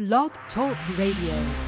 Blog Talk Radio.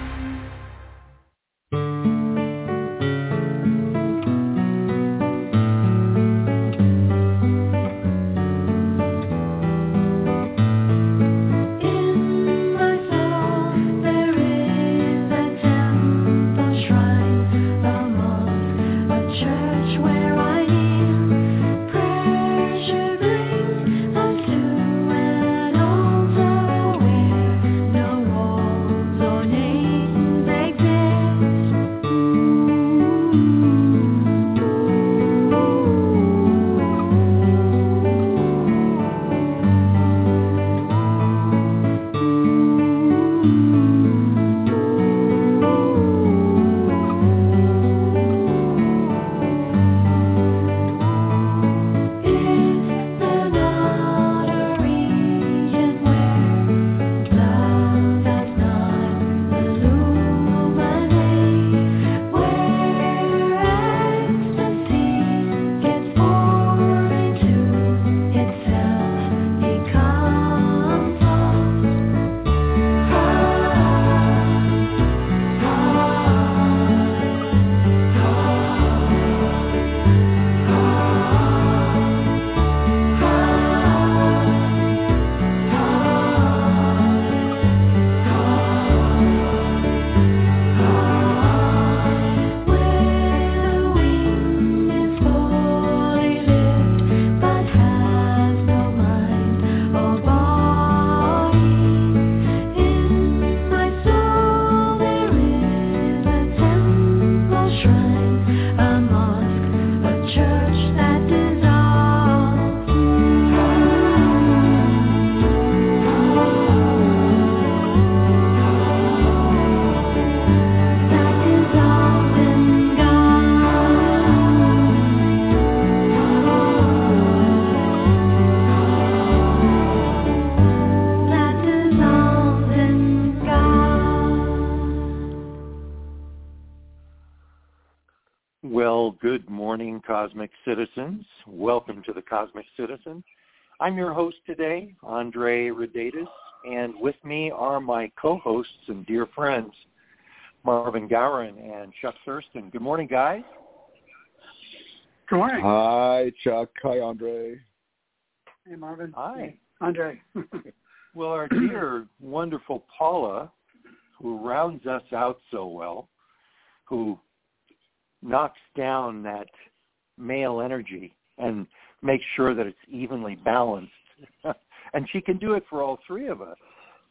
Good morning, Cosmic Citizens. Welcome to the Cosmic Citizen. I'm your host today, Andre Rodatis, and with me are my co-hosts and dear friends, Marvin Gowron and Chuck Thurston. Good morning, guys. Good morning. Hi, Chuck. Hi, Andre. Hey, Marvin. Hi. Hey, Andre. Well, our dear, wonderful Paula, who rounds us out so well, who knocks down that male energy and makes sure that it's evenly balanced. And she can do it for all three of us.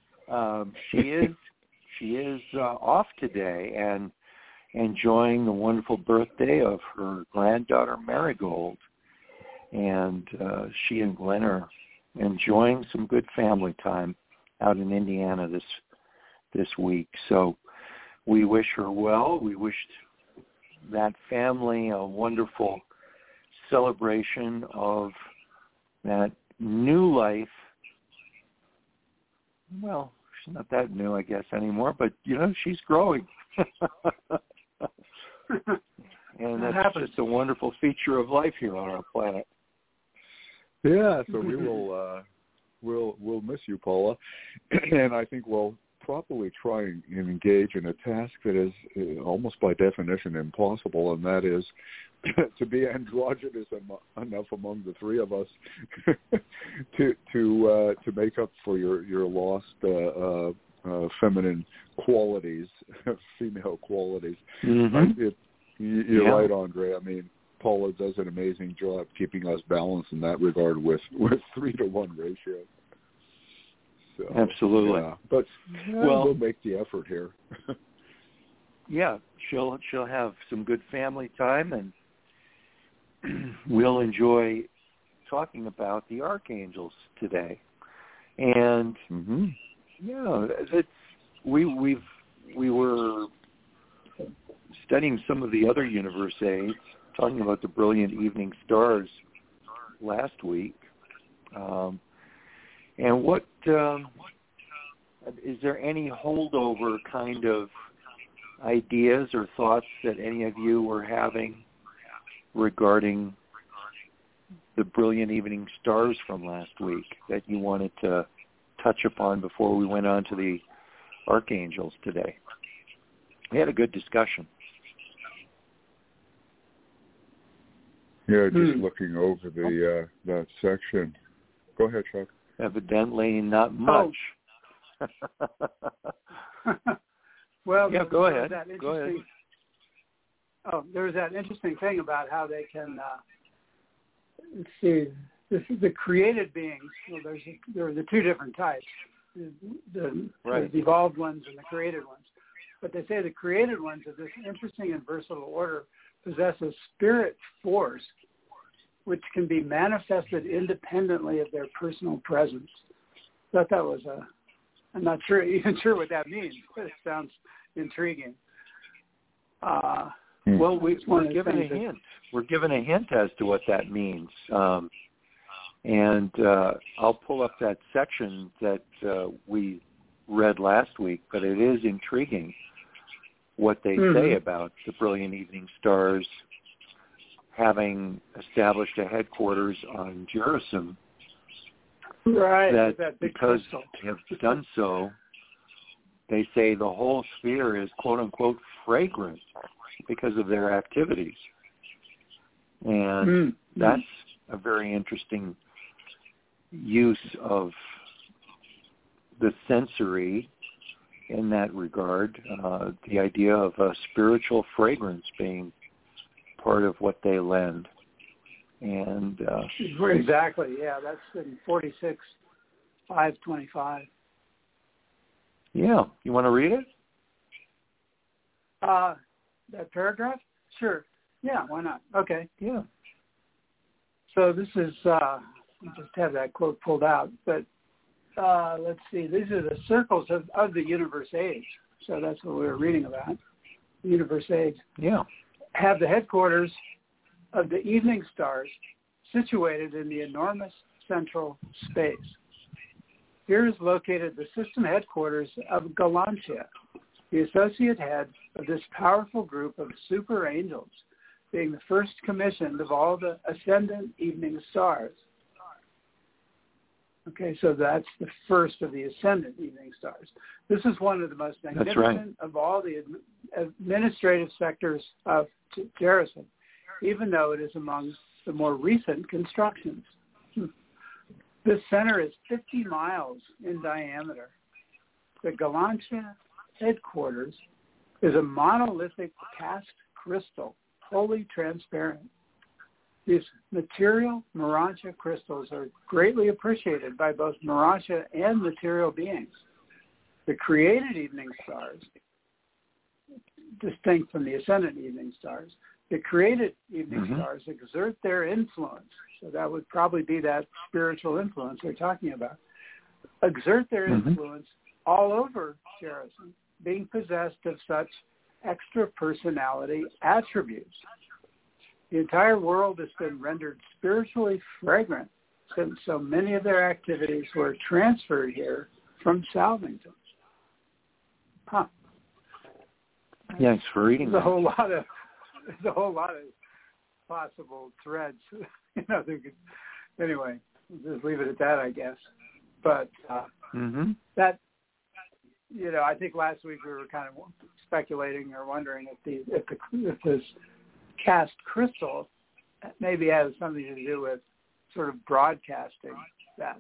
She is off today and enjoying the wonderful birthday of her granddaughter Marigold. And she and Glenn are enjoying some good family time out in Indiana this week. So we wish her well. We wished that family a wonderful celebration of that new life. Well, she's not that new, I guess, anymore, but, she's growing. And that's just a wonderful feature of life here on our planet. Yeah, so we will we'll miss you, Paula. And I think we'll properly try and engage in a task that is almost by definition impossible, and that is to be androgynous enough among the three of us to make up for your lost feminine qualities, female qualities. Mm-hmm. You're right, Andre. I mean, Paula does an amazing job keeping us balanced in that regard with 3-to-1 ratio. So, absolutely. Yeah. But we'll make the effort here. Yeah, she'll have some good family time, and we'll enjoy talking about the archangels today. And we were studying some of the other universe aids, talking about the brilliant evening stars last week. And what is there any holdover kind of ideas or thoughts that any of you were having regarding the brilliant evening stars from last week that you wanted to touch upon before we went on to the archangels today. We had a good discussion. Yeah, just looking over the that section. Go ahead, Chuck. Evidently not much. Well, yeah, go ahead. Go ahead. Oh, there was that interesting thing about how they can, let's see, the created beings. Well, there are the two different types, the evolved ones and the created ones. But they say the created ones of this interesting and versatile order possess a spirit force which can be manifested independently of their personal presence. Thought that was I'm not even sure what that means, but it sounds intriguing. Well, we're given a hint. We're given a hint as to what that means. And I'll pull up that section that we read last week, but it is intriguing what they say about the brilliant evening stars having established a headquarters on Gerusim. Right. That because they have done so, they say the whole sphere is quote-unquote fragrant because of their activities. And that's a very interesting use of the sensory in that regard, the idea of a spiritual fragrance being part of what they lend. And exactly, yeah, that's in 46:525. Yeah, you want to read it? That paragraph? Sure. Yeah, why not? Okay. Yeah. So this is, I just have that quote pulled out, but let's see, these are the circles of the universe age. So that's what we were reading about, universe age. Yeah. Have the headquarters of the evening stars situated in the enormous central space. Here is located the system headquarters of Galantia, the associate head of this powerful group of super angels, being the first commissioned of all the ascendant evening stars. Okay, so that's the first of the ascendant evening stars. This is one of the most magnificent of all the administrative sectors of Gerusim, even though it is among the more recent constructions. This center is 50 miles in diameter. The Galantia headquarters is a monolithic cast crystal, wholly transparent. These material Morontia crystals are greatly appreciated by both Morontia and material beings. The created evening stars, distinct from the ascendant evening stars, the created evening stars exert their influence. So that would probably be that spiritual influence they're talking about. Exert their influence all over Gerusim, being possessed of such extra personality attributes. The entire world has been rendered spiritually fragrant since so many of their activities were transferred here from Salvington. Huh. Thanks for reading that. There's a whole lot of possible threads. Anyway, just leave it at that, I guess. But that, I think last week we were kind of speculating or wondering if this cast crystal maybe has something to do with sort of broadcasting that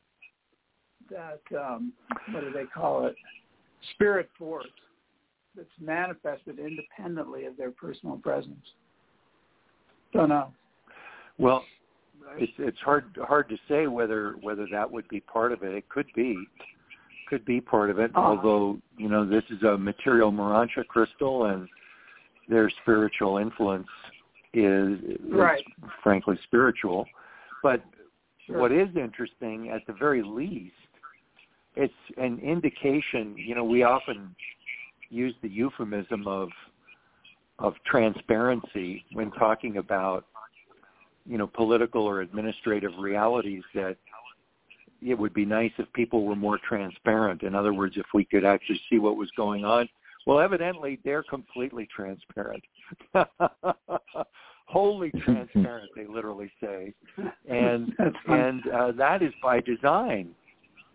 what do they call it? Spirit force that's manifested independently of their personal presence. Don't know. Well, it's hard to say whether that would be part of it. It could be part of it. Although this is a material Morontia crystal, and their spiritual influence is frankly spiritual. But what is interesting, at the very least, it's an indication. We often use the euphemism of transparency when talking about political or administrative realities, that it would be nice if people were more transparent. In other words, if we could actually see what was going on. Well, evidently they're completely transparent. Wholly transparent, they literally say. And that is by design.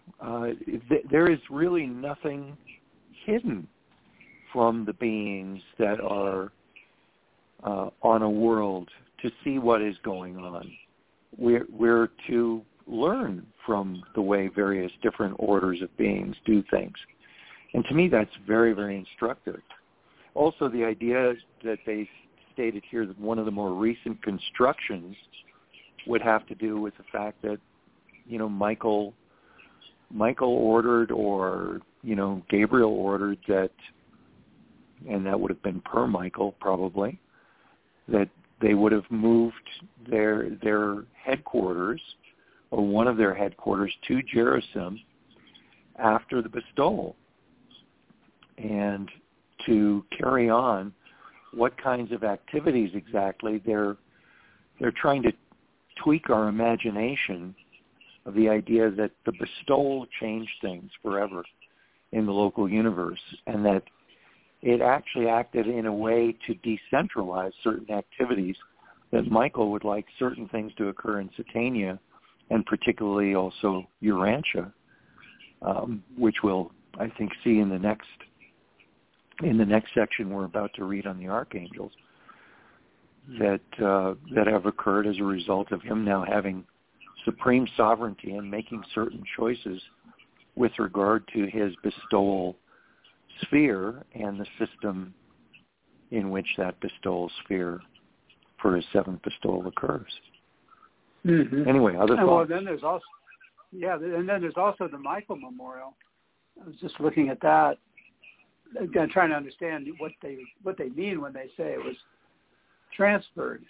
there is really nothing hidden from the beings that are on a world to see what is going on. We're to learn from the way various different orders of beings do things. And to me, that's very, very instructive. Also, the idea that they stated here that one of the more recent constructions would have to do with the fact that, Michael ordered, or, Gabriel ordered that, and that would have been per Michael probably, that they would have moved their headquarters, or one of their headquarters, to Gerusim after the bestowal, and to carry on what kinds of activities exactly they're trying to tweak our imagination of the idea that the bestowal changed things forever in the local universe, and that it actually acted in a way to decentralize certain activities, that Michael would like certain things to occur in Satania, and particularly also Urantia, which we'll, I think, see in the next section we're about to read on the archangels, that have occurred as a result of him now having supreme sovereignty and making certain choices with regard to his bestowal sphere and the system in which that bestowal sphere for his seventh bestowal occurs. Mm-hmm. Anyway, other thoughts? Well, then there's also the Michael Memorial. I was just looking at that, again, trying to understand what they mean when they say it was transferred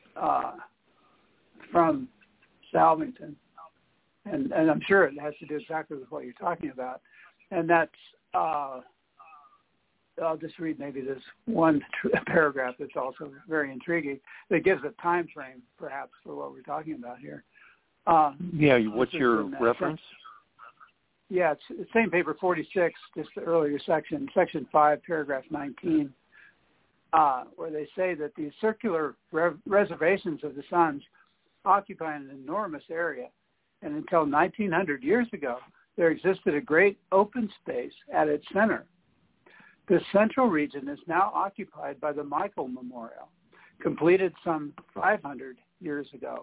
from Salvington, and I'm sure it has to do exactly with what you're talking about, and that's I'll just read maybe this one paragraph that's also very intriguing. That gives a time frame, perhaps, for what we're talking about here. What's your reference? It's the same paper 46, just the earlier section 5, paragraph 19, where they say that these circular reservations of the suns occupy an enormous area, and until 1900 years ago, there existed a great open space at its center. This central region is now occupied by the Michael Memorial, completed some 500 years ago.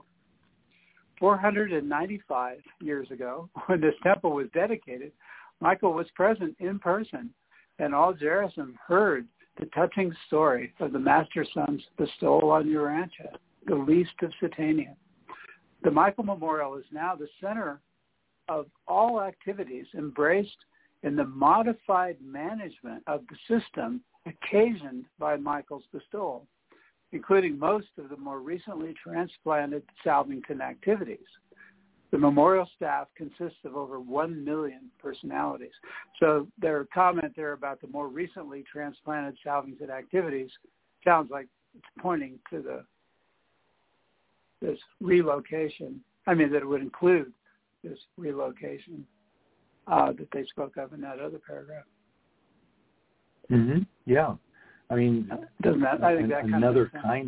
495 years ago, when this temple was dedicated, Michael was present in person, and all Gerusim heard the touching story of the Master Son's bestowal on Urantia, the least of Satania. The Michael Memorial is now the center of all activities embraced in the modified management of the system occasioned by Michael's bestowal, including most of the more recently transplanted Salvington activities. The memorial staff consists of over 1 million personalities. So their comment there about the more recently transplanted Salvington activities sounds like it's pointing to this relocation. I mean, that it would include this relocation that they spoke of in that other paragraph. Mm-hmm. Yeah. I mean, doesn't that? I think that another kind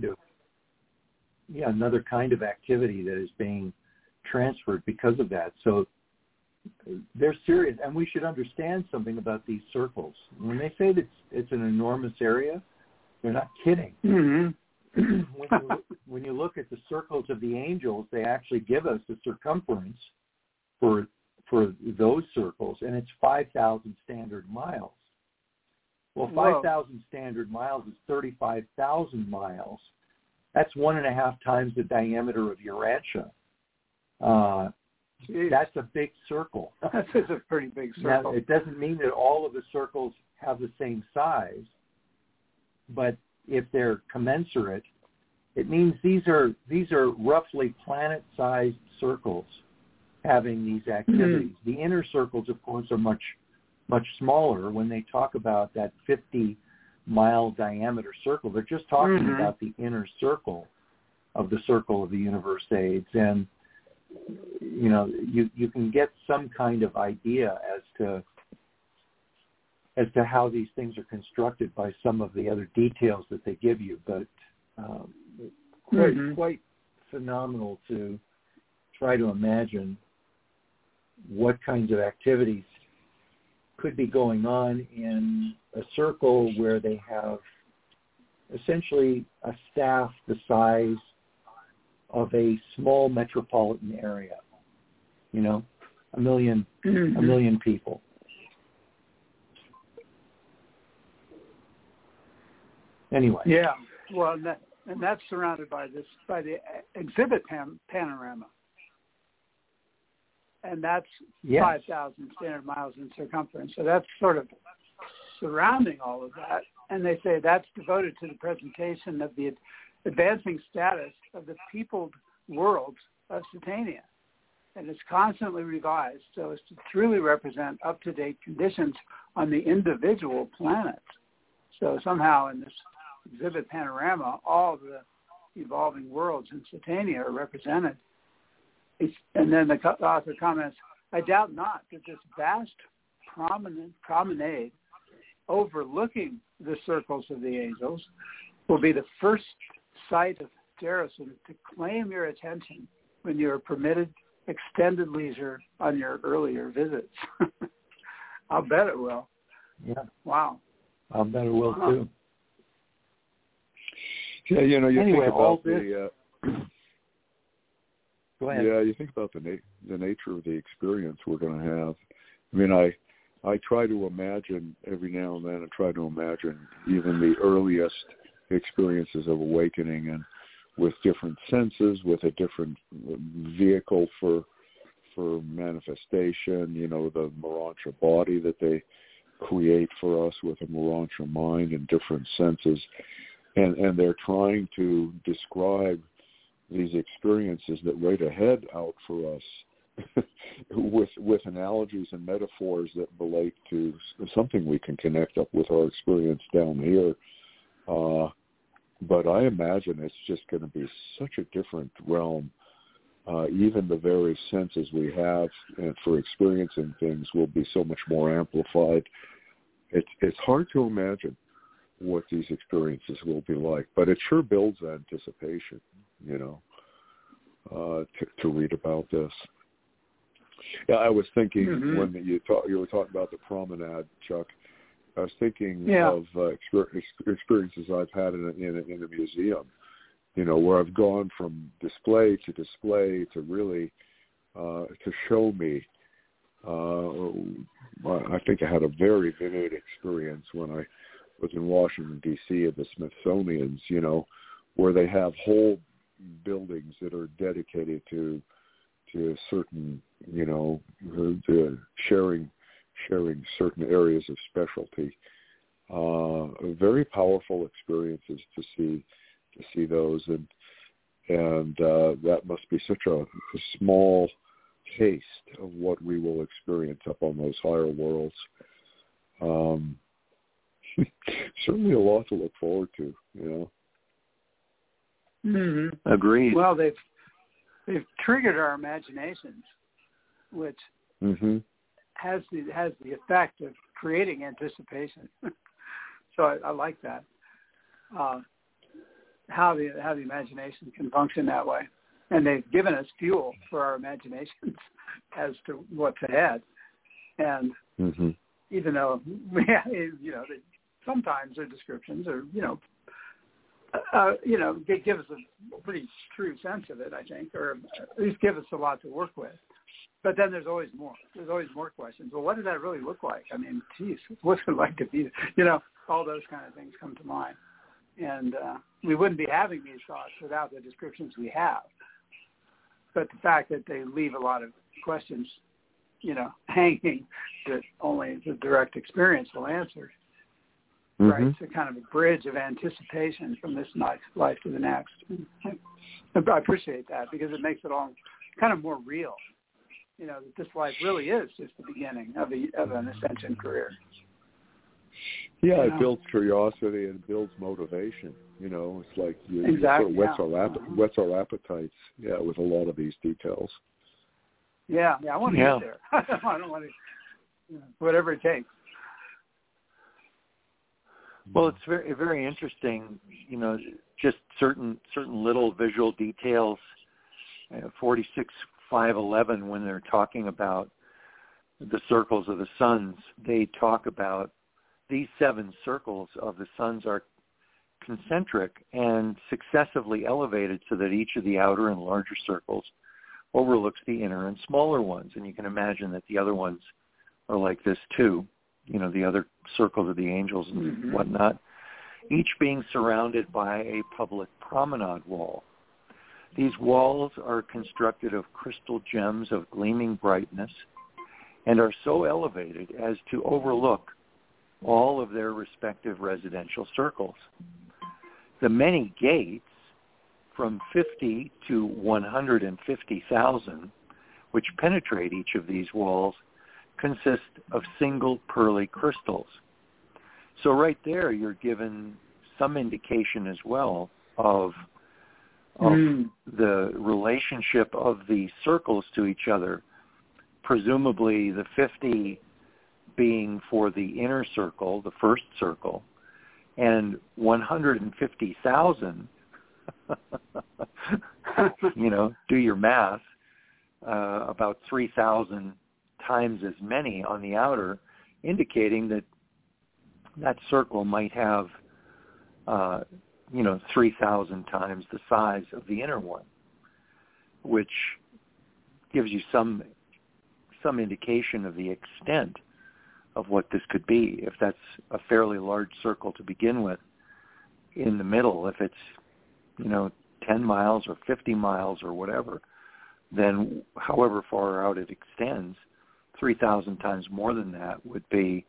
of activity that is being transferred because of that. So they're serious, and we should understand something about these circles. When they say that it's an enormous area, they're not kidding. Mm-hmm. When you look at the circles of the angels, they actually give us the circumference for those circles, and it's 5,000 standard miles. Well, 5,000 standard miles is 35,000 miles. That's 1.5 times the diameter of Urantia. That's a big circle. That's a pretty big circle. Now, it doesn't mean that all of the circles have the same size, but if they're commensurate, it means these are roughly planet-sized circles having these activities. Mm-hmm. The inner circles, of course, are much smaller. When they talk about that 50-mile diameter circle, they're just talking about the inner circle of the circle of the universe aids. And, you can get some kind of idea as to how these things are constructed by some of the other details that they give you. But quite phenomenal to try to imagine what kinds of activities could be going on in a circle where they have essentially a staff the size of a small metropolitan area, a million people. Anyway. Yeah. Well, and that's surrounded by the exhibit panorama. And that's 5,000 standard miles in circumference. So that's sort of surrounding all of that. And they say that's devoted to the presentation of the advancing status of the peopled worlds of Satania. And it's constantly revised so as to truly represent up-to-date conditions on the individual planets. So somehow in this exhibit panorama, all the evolving worlds in Satania are represented. And then the author comments, I doubt not that this vast promenade overlooking the circles of the angels will be the first sight of Jerusalem to claim your attention when you are permitted extended leisure on your earlier visits. I'll bet it will. Yeah. Wow. I'll bet it will too. Yeah, you anyway, think about the... Go ahead. Yeah, you think about the nature of the experience we're going to have. I mean, I try to imagine every now and then, I try to imagine even the earliest experiences of awakening, and with different senses, with a different vehicle for manifestation, the Morancha body that they create for us with a Morancha mind and different senses. And they're trying to describe these experiences that wait ahead out for us with analogies and metaphors that relate to something we can connect up with our experience down here. But I imagine it's just going to be such a different realm. Even the very senses we have for experiencing things will be so much more amplified. It's hard to imagine what these experiences will be like, but it sure builds anticipation, to read about this. Yeah, I was thinking when you were talking about the promenade, Chuck, I was thinking of experiences I've had in a museum, where I've gone from display to really to show me. I think I had a very vivid experience when I was in Washington, D.C. at the Smithsonian's, where they have whole buildings that are dedicated to certain, to sharing certain areas of specialty. Very powerful experiences to see those, and that must be such a small taste of what we will experience up on those higher worlds. Certainly a lot to look forward to, Mm-hmm. Agreed. Well, they've triggered our imaginations, which has the effect of creating anticipation. So I like that. How the imagination can function that way, and they've given us fuel for our imaginations as to what's ahead. And even though sometimes their descriptions are they give us a pretty true sense of it, I think, or at least give us a lot to work with. But then there's always more. There's always more questions. Well, what does that really look like? I mean, geez, what's it like to be, all those kind of things come to mind. And we wouldn't be having these thoughts without the descriptions we have. But the fact that they leave a lot of questions, hanging that only the direct experience will answer. Right, it's a kind of a bridge of anticipation from this life to the next. I appreciate that because it makes it all kind of more real. That this life really is just the beginning of an ascension career. Yeah, it builds curiosity and builds motivation. It's like it sort of whets our appetites. Yeah, with a lot of these details. Yeah, I want to get there. I don't want to, whatever it takes. Well, it's very, very interesting, just certain little visual details, 46.511, when they're talking about the circles of the suns, they talk about these 7 circles of the suns are concentric and successively elevated so that each of the outer and larger circles overlooks the inner and smaller ones. And you can imagine that the other ones are like this too, the other circles of the angels and whatnot, each being surrounded by a public promenade wall. These walls are constructed of crystal gems of gleaming brightness and are so elevated as to overlook all of their respective residential circles. The many gates, from 50 to 150,000, which penetrate each of these walls, consist of single pearly crystals. So right there, you're given some indication as well of the relationship of the circles to each other, presumably the 50 being for the inner circle, the first circle, and 150,000, do your math, about 3,000 times as many on the outer, indicating that that circle might have 3,000 times the size of the inner one, which gives you some indication of the extent of what this could be. If that's a fairly large circle to begin with, in the middle, if it's 10 miles or 50 miles or whatever, then however far out it extends, 3,000 times more than that would be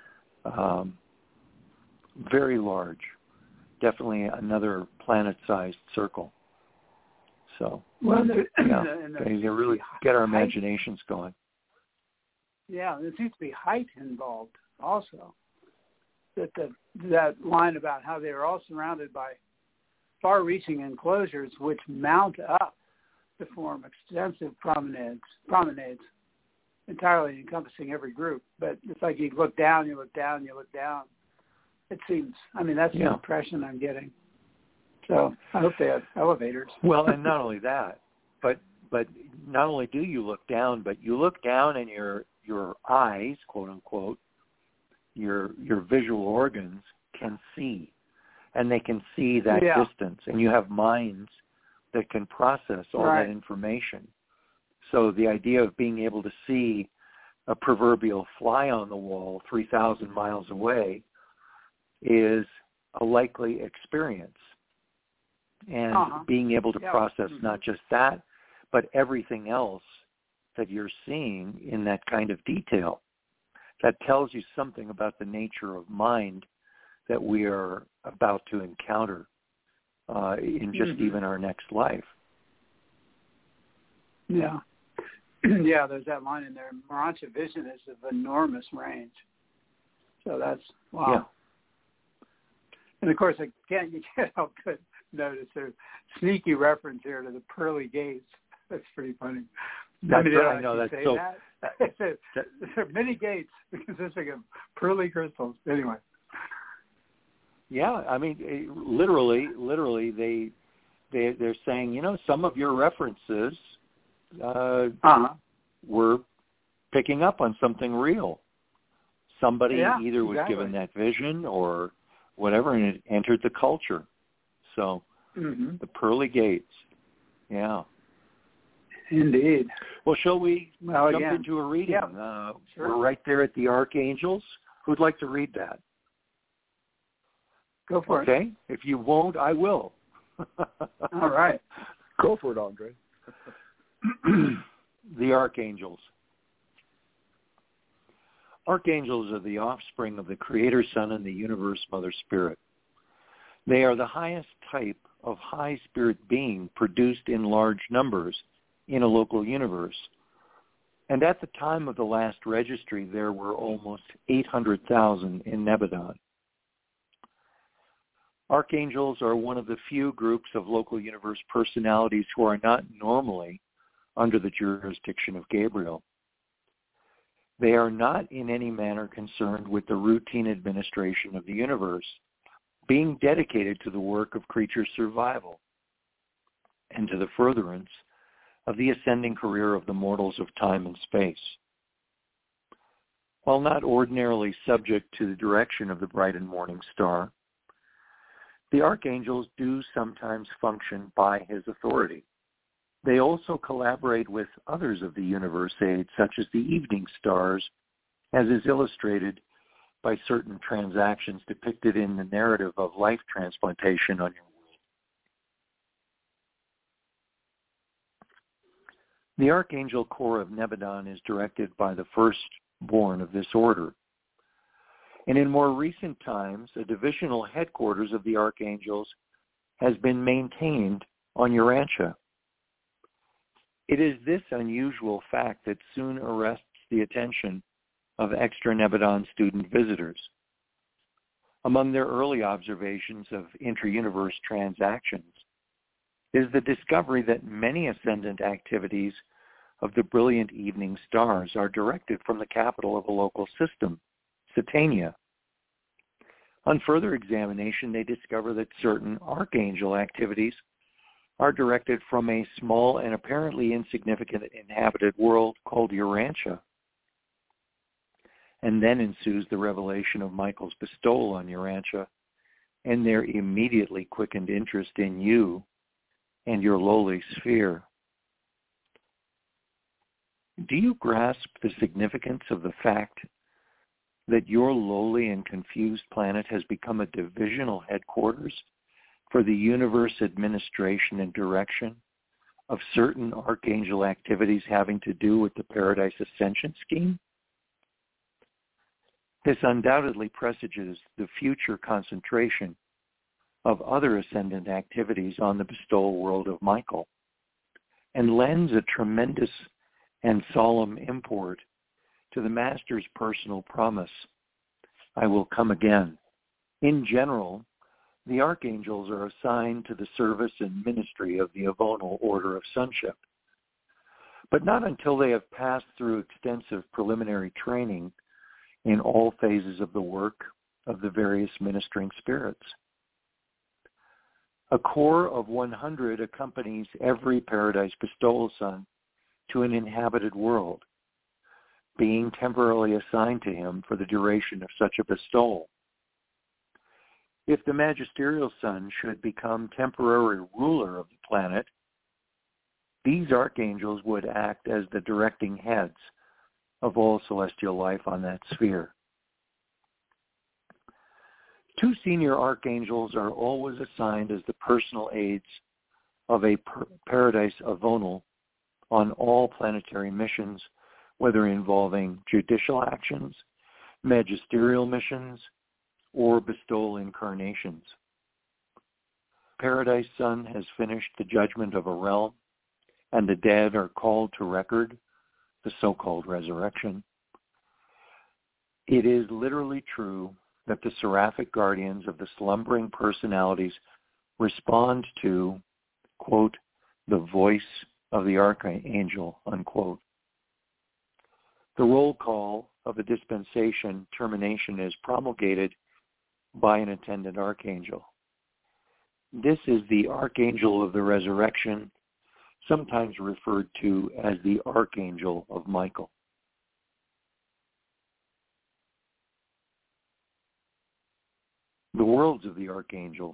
very large. Definitely another planet-sized circle. So, they really get our imaginations going. Yeah, there seems to be height involved also. That line about how they are all surrounded by far-reaching enclosures which mount up to form extensive promenades, entirely encompassing every group. But it's like you look down, you look down, you look down. It seems, that's the impression I'm getting. So I hope they have elevators. Well, and not only that, but not only do you look down, but you look down and your eyes, quote unquote, your visual organs can see, and they can see that distance, and you have minds that can process all that information. So the idea of being able to see a proverbial fly on the wall 3,000 miles away is a likely experience. And being able to process not just that, but everything else that you're seeing in that kind of detail, that tells you something about the nature of mind that we are about to encounter in just even our next life. Yeah. Yeah, there's that line in there. Morontia vision is of enormous range. So that's, wow. Yeah. And, of course, you can't help but notice there's sneaky reference here to the pearly gates. That's pretty funny. That's right. I know that's so. There are many gates consisting of pearly crystals. Anyway. Yeah, literally, they're saying, some of your references were picking up on something real. Somebody either was given that vision or whatever, and it entered the culture. So the pearly gates. Yeah. Indeed. Well, shall we jump into a reading? Yeah. Sure. We're right there at the Archangels. Who'd like to read that? Go for it. Okay. If you won't, I will. All right. Go for it, Andre. The Archangels. Archangels are the offspring of the Creator Son and the Universe Mother Spirit. They are the highest type of high spirit being produced in large numbers in a local universe. And at the time of the last registry, there were almost 800,000 in Nebadon. Archangels are one of the few groups of local universe personalities who are not normally under the jurisdiction of Gabriel. They are not in any manner concerned with the routine administration of the universe, being dedicated to the work of creature survival and to the furtherance of the ascending career of the mortals of time and space. While not ordinarily subject to the direction of the bright and morning star, the archangels do sometimes function by his authority. They also collaborate with others of the universe aids, such as the evening stars, as is illustrated by certain transactions depicted in the narrative of life transplantation on your world. The Archangel Corps of Nebadon is directed by the firstborn of this order. And in more recent times, a divisional headquarters of the archangels has been maintained on Urantia. It is this unusual fact that soon arrests the attention of extra Nebadon student visitors. Among their early observations of intra-universe transactions is the discovery that many ascendant activities of the brilliant evening stars are directed from the capital of a local system, Satania. On further examination, they discover that certain archangel activities are directed from a small and apparently insignificant inhabited world called Urantia. And then ensues the revelation of Michael's bestowal on Urantia and their immediately quickened interest in you and your lowly sphere. Do you grasp the significance of the fact that your lowly and confused planet has become a divisional headquarters for the universe administration and direction of certain archangel activities having to do with the Paradise Ascension scheme? This undoubtedly presages the future concentration of other ascendant activities on the bestowal world of Michael, and lends a tremendous and solemn import to the Master's personal promise, I will come again. In general, the archangels are assigned to the service and ministry of the Avonal Order of Sonship, but not until they have passed through extensive preliminary training in all phases of the work of the various ministering spirits. A corps of 100 accompanies every Paradise Bestowal Son to an inhabited world, being temporarily assigned to him for the duration of such a bestowal. If the Magisterial Son should become temporary ruler of the planet, these archangels would act as the directing heads of all celestial life on that sphere. 2 senior archangels are always assigned as the personal aides of a Paradise Avonal on all planetary missions, whether involving judicial actions, magisterial missions, or bestowal incarnations. Paradise Son has finished the judgment of a realm, and the dead are called to record, the so-called resurrection. It is literally true that the seraphic guardians of the slumbering personalities respond to, quote, the voice of the archangel, unquote. The roll call of a dispensation termination is promulgated by an attendant archangel. This is the archangel of the resurrection, sometimes referred to as the Archangel of Michael. The worlds of the archangels.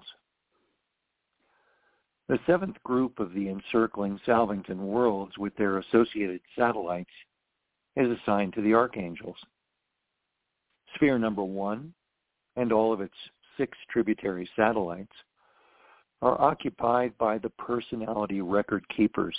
The 7th group of the encircling Salvington worlds with their associated satellites is assigned to the archangels. Sphere number 1 and all of its 6 tributary satellites are occupied by the personality record keepers.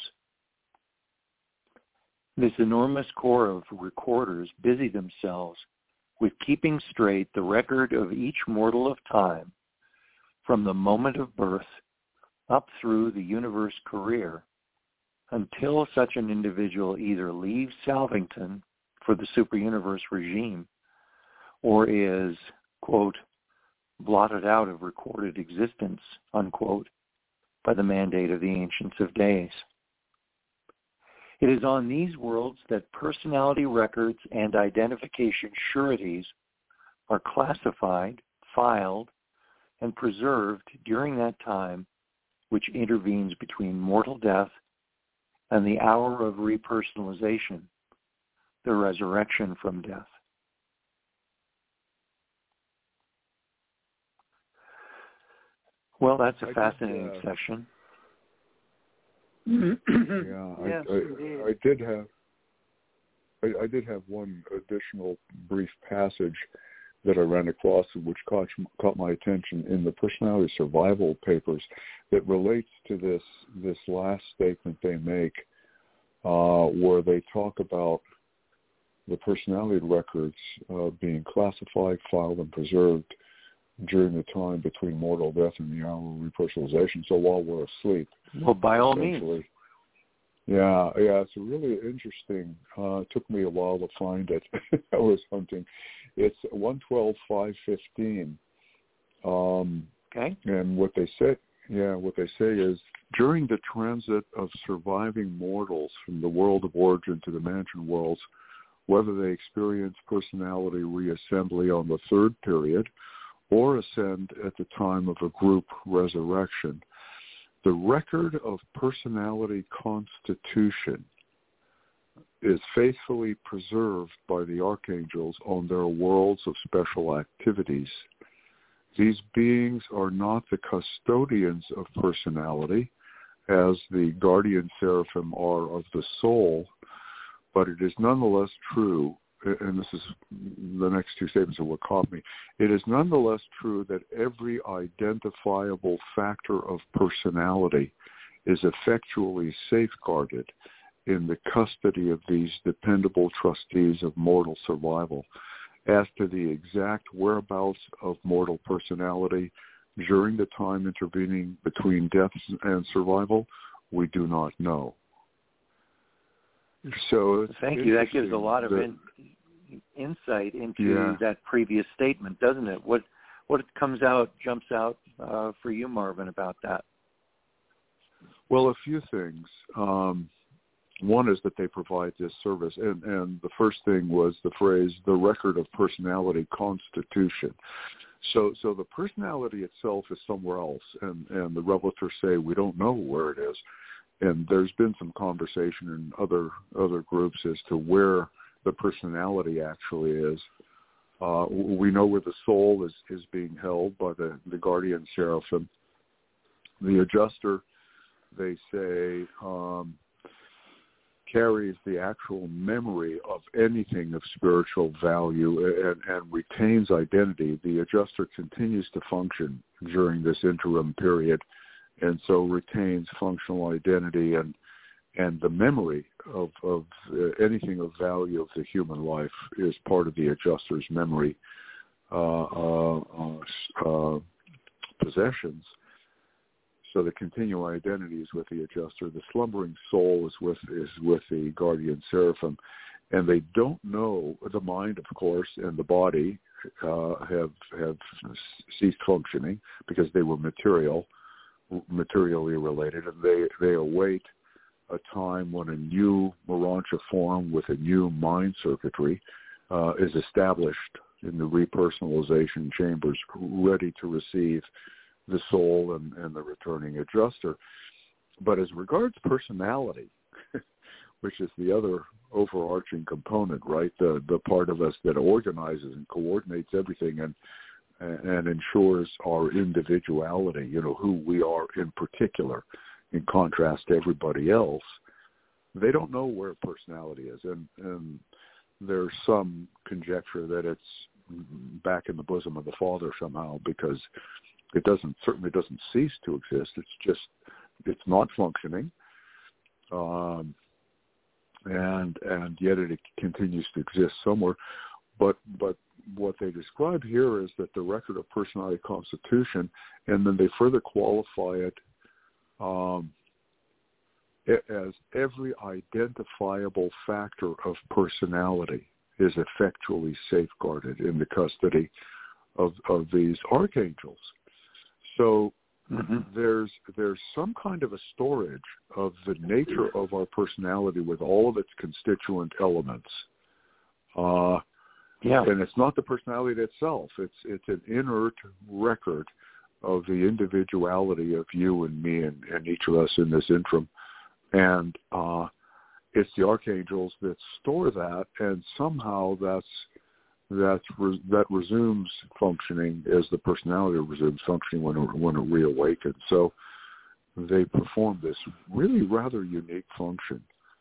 This enormous corps of recorders busy themselves with keeping straight the record of each mortal of time from the moment of birth up through the universe career until such an individual either leaves Salvington for the superuniverse regime or is, quote, blotted out of recorded existence, unquote, by the mandate of the Ancients of Days. It is on these worlds that personality records and identification sureties are classified, filed, and preserved during that time which intervenes between mortal death and the hour of repersonalization, the resurrection from death. Well, that's a fascinating session. I did have one additional brief passage that I ran across, which caught my attention in the personality survival papers, that relates to this last statement they make, where they talk about the personality records being classified, filed, and preserved during the time between mortal death and the hour of repersonalization. So while we're asleep. Well, by all means. Yeah, it's really interesting. It took me a while to find it. I was hunting. It's 112.515. Okay. And what they say is, during the transit of surviving mortals from the world of origin to the mansion worlds, whether they experience personality reassembly on the third period or ascend at the time of a group resurrection, the record of personality constitution is faithfully preserved by the archangels on their worlds of special activities. These beings are not the custodians of personality, as the guardian seraphim are of the soul, but it is nonetheless true, and this is the next two statements of what caught me, it is nonetheless true that every identifiable factor of personality is effectually safeguarded in the custody of these dependable trustees of mortal survival. As to the exact whereabouts of mortal personality during the time intervening between death and survival, we do not know. So thank you. That gives a lot of insight into that previous statement, doesn't it? What jumps out for you, Marvin, about that? Well, a few things. One is that they provide this service, and the first thing was the phrase, the record of personality constitution. So the personality itself is somewhere else, and the revelators say we don't know where it is. And there's been some conversation in other groups as to where the personality actually is. We know where the soul is being held by the guardian seraphim. The adjuster, they say, carries the actual memory of anything of spiritual value and retains identity. The adjuster continues to function during this interim period, and so retains functional identity and the memory of anything of value of the human life is part of the adjuster's memory possessions. So the continual identity is with the adjuster. The slumbering soul is with the guardian seraphim, and they don't know. The mind, of course, and the body have ceased functioning because they were materially related, and they await a time when a new Morontia form with a new mind circuitry is established in the repersonalization chambers, ready to receive the soul and the returning adjuster. But as regards personality, which is the other overarching component, right, the part of us that organizes and coordinates everything and ensures our individuality, who we are in particular, in contrast to everybody else, they don't know where personality is. And there's some conjecture that it's back in the bosom of the Father somehow, because it certainly doesn't cease to exist. It's not functioning. And yet it continues to exist somewhere. But what they describe here is that the record of personality constitution, and then they further qualify it as every identifiable factor of personality is effectually safeguarded in the custody of these archangels. So there's some kind of a storage of the nature of our personality with all of its constituent elements. And it's not the personality itself. It's an inert record of the individuality of you and me and each of us in this interim. And it's the archangels that store that, and somehow that's that resumes functioning as the personality resumes functioning when it reawakens. So they perform this really rather unique function.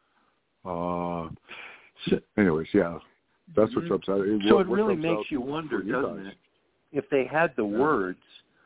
Anyways, yeah, that's what's upsetting. So it really makes you wonder, doesn't it? If they had the words,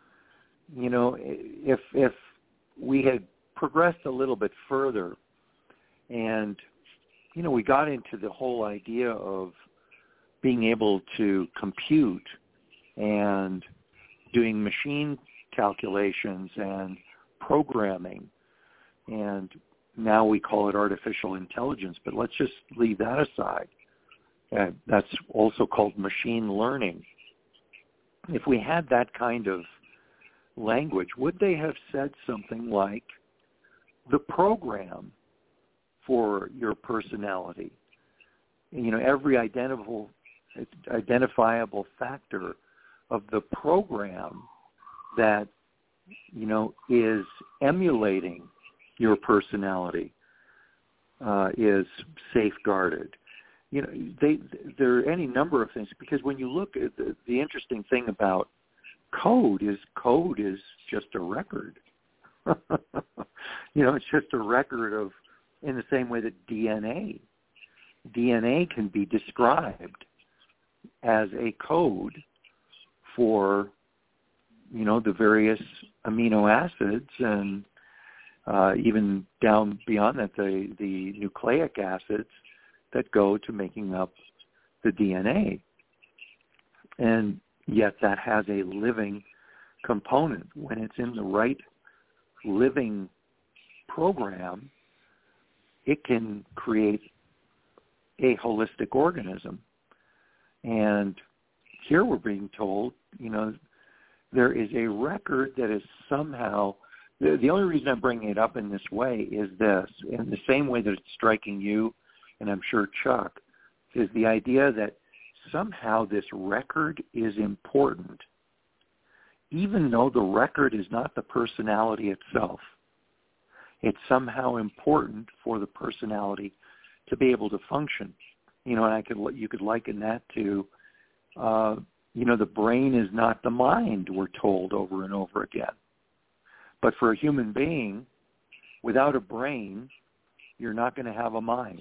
if we had progressed a little bit further and, we got into the whole idea of being able to compute and doing machine calculations and programming, and now we call it artificial intelligence, but let's just leave that aside. That's also called machine learning. If we had that kind of language, would they have said something like, the program for your personality, every identifiable factor of the program that, is emulating your personality is safeguarded. There are any number of things, because when you look at the interesting thing about code is just a record. It's just a record of, in the same way that DNA can be described as a code for, the various amino acids and even down beyond that, the nucleic acids that go to making up the DNA. And yet that has a living component. When it's in the right living program, it can create a holistic organism. And here we're being told, there is a record that is somehow, the only reason I'm bringing it up in this way is this, in the same way that it's striking you, and I'm sure Chuck, is the idea that somehow this record is important, even though the record is not the personality itself. It's somehow important for the personality to be able to function. And you could liken that to, the brain is not the mind, we're told over and over again. But for a human being, without a brain, you're not going to have a mind.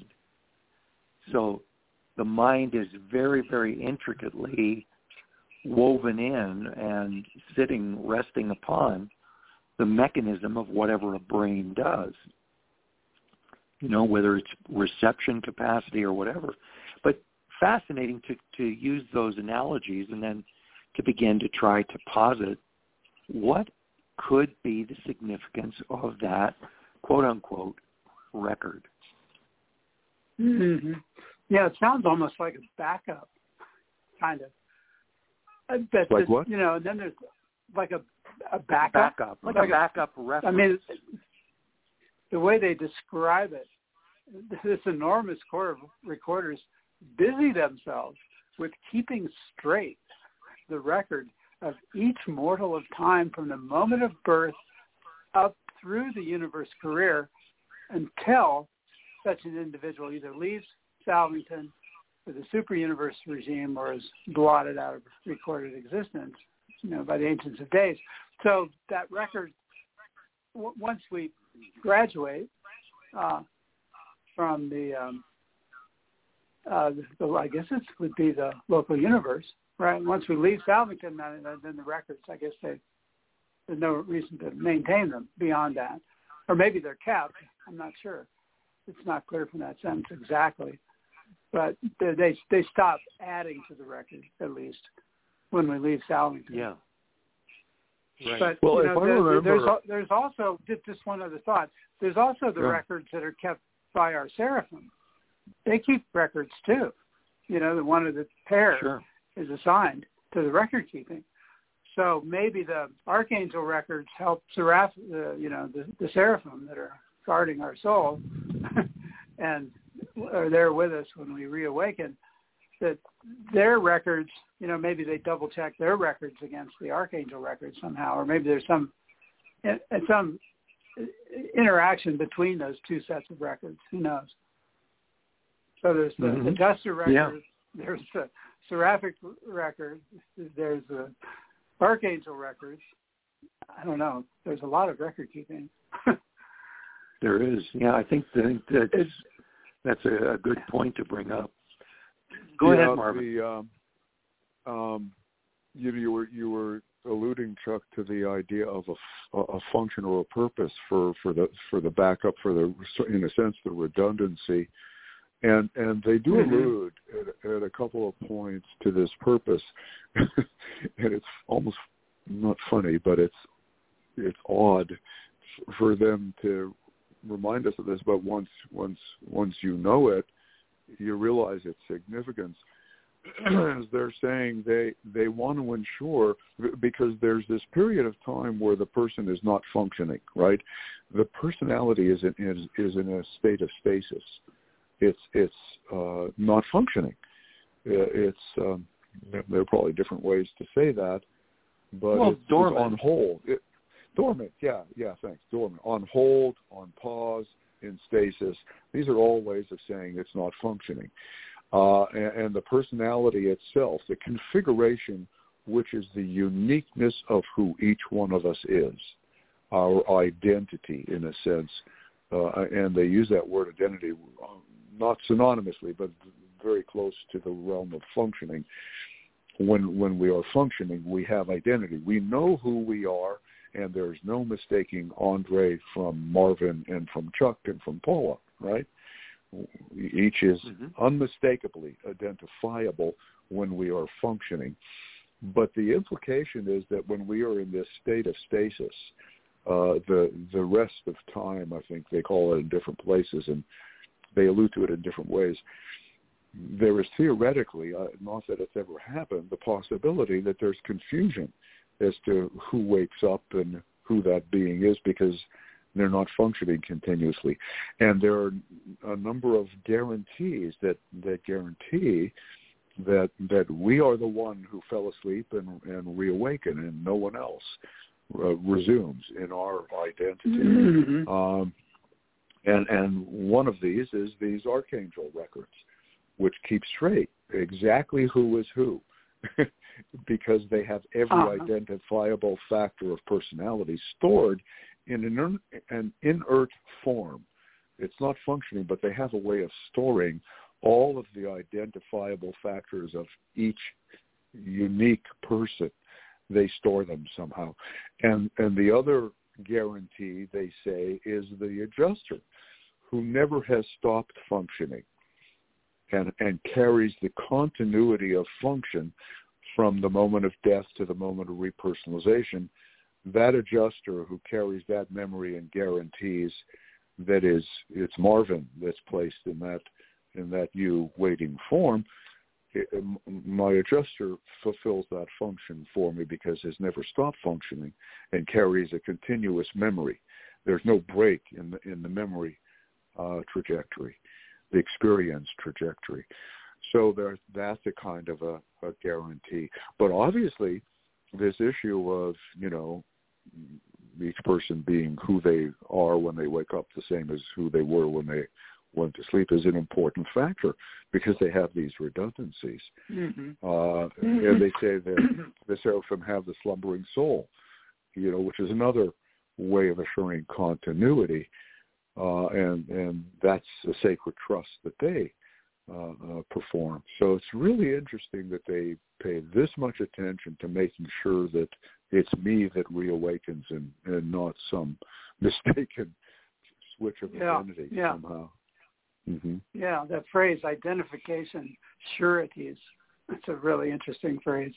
So the mind is very, very intricately woven in and resting upon the mechanism of whatever a brain does, whether it's reception capacity or whatever. But fascinating to use those analogies and then to begin to try to posit what could be the significance of that quote-unquote record. Mm-hmm. Yeah, it sounds almost like a backup, kind of. Like what? And then there's like a backup. Like a backup reference. I mean, the way they describe it, this enormous corps of recorders busy themselves with keeping straight the record of each mortal of time from the moment of birth up through the universe career until such an individual either leaves Salvington or the super universe regime or is blotted out of recorded existence, by the ancients of days. So that record, once we graduate from the I guess it would be the local universe, right? Once we leave Salvington, then the records, I guess there's no reason to maintain them beyond that. Or maybe they're kept. I'm not sure. It's not clear from that sentence exactly. But they stop adding to the record, at least, when we leave Salvington. Yeah. Right. But well, if I remember, there's also, just one other thought, there's also the records that are kept by our seraphim. They keep records too. One of the pair is assigned to the record keeping. So maybe the archangel records help the seraphim that are guarding our soul and are there with us when we reawaken, that their records, maybe they double check their records against the archangel records somehow, or maybe there's some interaction between those two sets of records. Who knows? So there's the tester record, there's the seraphic record. There's archangel records. I don't know. There's a lot of record keeping. There is. Yeah, I think that's a good point to bring up. Go ahead, Marvin. You were alluding, Chuck, to the idea of a function or a purpose for the backup, in a sense, the redundancy, and they do allude at a couple of points to this purpose, and it's almost not funny, but it's odd for them to remind us of this. But once you know it, you realize its significance. As they're saying, they want to ensure, because there's this period of time where the person is not functioning, right? The personality is in a state of stasis. It's not functioning. There are probably different ways to say that, but it's on hold. Dormant, yeah, thanks. Dormant, on hold, on pause, in stasis. These are all ways of saying it's not functioning. And the personality itself, the configuration, which is the uniqueness of who each one of us is, our identity in a sense, and they use that word identity not synonymously, but very close to the realm of functioning. When we are functioning, we have identity. We know who we are, and there's no mistaking Andre from Marvin and from Chuck and from Paula, right? Each is unmistakably identifiable when we are functioning. But the implication is that when we are in this state of stasis, the rest of time, I think they call it in different places, and they allude to it in different ways, there is theoretically, not that it's ever happened, the possibility that there's confusion as to who wakes up and who that being is, because they're not functioning continuously. And there are a number of guarantees that guarantee that we are the one who fell asleep and reawaken, and no one else resumes in our identity. And one of these is these archangel records, which keep straight exactly who is who, because they have every identifiable factor of personality stored in an inert form. It's not functioning, but they have a way of storing all of the identifiable factors of each unique person. They store them somehow. And the other guarantee, they say, is the adjuster, who never has stopped functioning and carries the continuity of function from the moment of death to the moment of repersonalization. That adjuster who carries that memory and guarantees that it's Marvin that's placed in that you waiting form. My adjuster fulfills that function for me because has never stopped functioning and carries a continuous memory. There's no break in the memory trajectory, the experience trajectory. So that's a kind of a guarantee. But obviously, this issue of, each person being who they are when they wake up the same as who they were when they went to sleep is an important factor, because they have these redundancies. And they say that the seraphim have the slumbering soul, which is another way of assuring continuity. And that's a sacred trust that they perform. So it's really interesting that they pay this much attention to making sure that it's me that reawakens and not some mistaken switch of identity somehow. Yeah, that phrase, identification sureties, that's a really interesting phrase.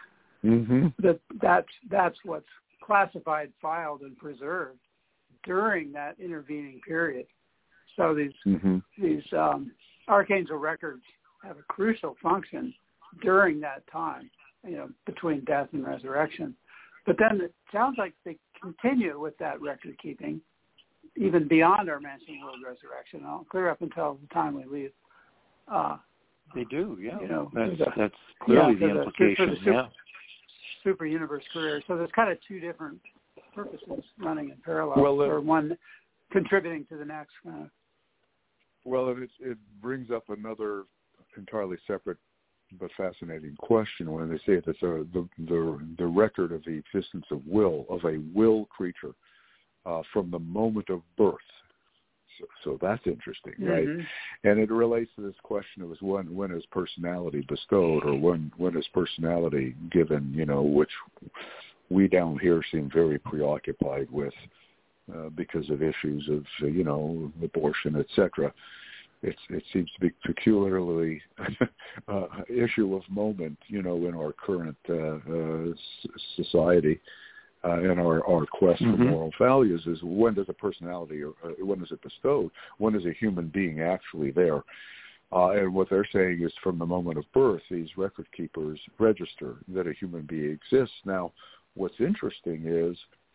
That's what's classified, filed, and preserved during that intervening period. So these archangel records have a crucial function during that time, between death and resurrection. But then it sounds like they continue with that record keeping even beyond our mansion world resurrection, clear up until the time we leave. They do, yeah. That's clearly the implication. Super universe career. So there's kind of two different purposes running in parallel, or one contributing to the next. Well, it brings up another entirely separate fascinating question when they say that the record of the existence of will, of a will creature from the moment of birth. So that's interesting, right? And it relates to this question of when is personality bestowed, or when is personality given, which we down here seem very preoccupied with because of issues of, abortion, etc. It seems to be peculiarly issue of moment, in our current society. And our quest for moral values is when does a personality, or when is it bestowed? When is a human being actually there? And what they're saying is from the moment of birth, these record keepers register that a human being exists. Now, what's interesting is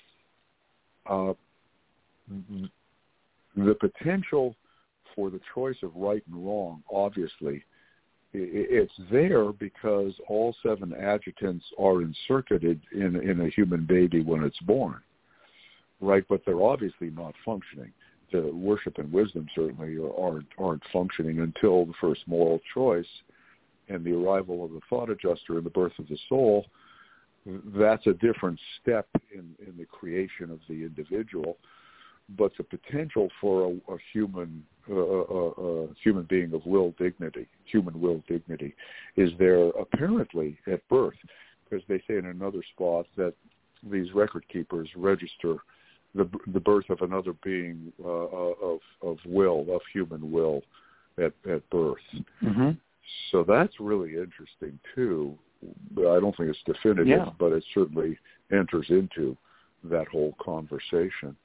the potential for the choice of right and wrong, obviously, it's there because all 7 adjutants are inserted in a human baby when it's born, right? But they're obviously not functioning. The worship and wisdom certainly aren't functioning until the first moral choice and the arrival of the thought adjuster and the birth of the soul. That's a different step in the creation of the individual. But the potential for a human being of human will dignity, is there apparently at birth, because they say in another spot that these record keepers register the birth of another being of human will at birth. So that's really interesting too. I don't think it's definitive, but it certainly enters into that whole conversation.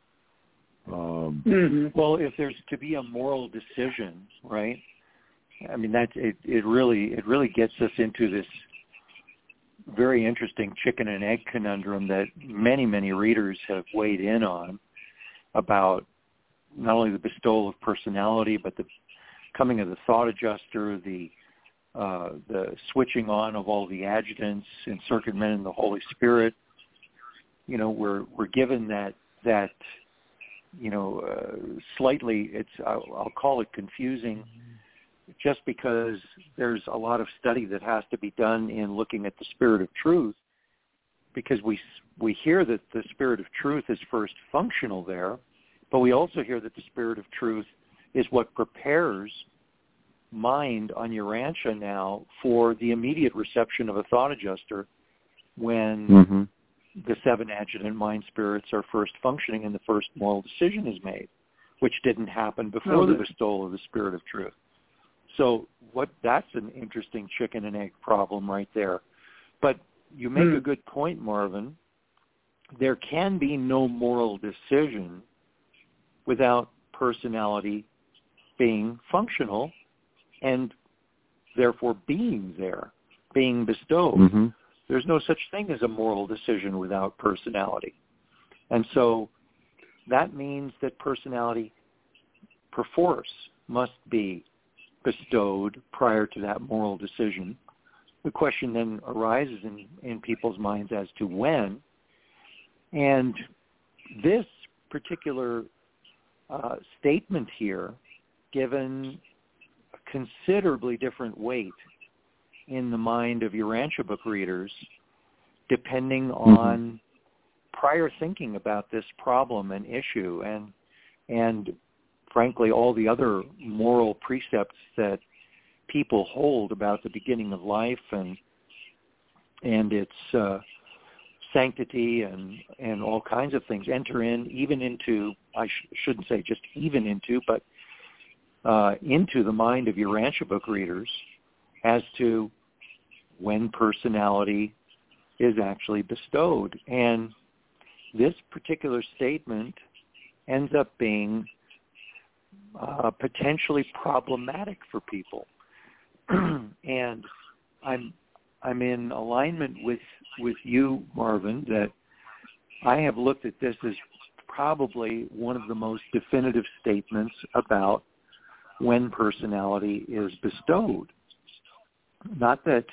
Well, if there's to be a moral decision, right? I mean, it really gets us into this very interesting chicken and egg conundrum that many readers have weighed in on, about not only the bestowal of personality, but the coming of the thought adjuster, the switching on of all the adjutants and circuit men and the Holy Spirit. We're given that slightly, I'll call it confusing, just because there's a lot of study that has to be done in looking at the Spirit of Truth, because we hear that the Spirit of Truth is first functional there, but we also hear that the Spirit of Truth is what prepares mind on Urantia now for the immediate reception of a thought adjuster when the 7 adjutant mind spirits are first functioning and the first moral decision is made, which didn't happen before the bestowal of the Spirit of Truth. So that's an interesting chicken and egg problem right there. But you make a good point, Marvin. There can be no moral decision without personality being functional and therefore being there, being bestowed. There's no such thing as a moral decision without personality. And so that means that personality perforce must be bestowed prior to that moral decision. The question then arises in people's minds as to when. And this particular statement here, given a considerably different weight in the mind of Urantia book readers, depending on prior thinking about this problem and issue, and frankly all the other moral precepts that people hold about the beginning of life and its sanctity and all kinds of things enter in, even into, I shouldn't say just even into, but into the mind of Urantia book readers as to when personality is actually bestowed. And this particular statement ends up being potentially problematic for people. And I'm in alignment with you, Marvin, that I have looked at this as probably one of the most definitive statements about when personality is bestowed. Not that,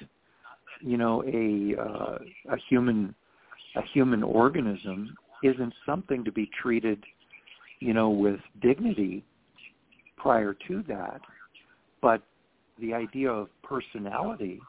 a human organism isn't something to be treated, with dignity prior to that, but the idea of personality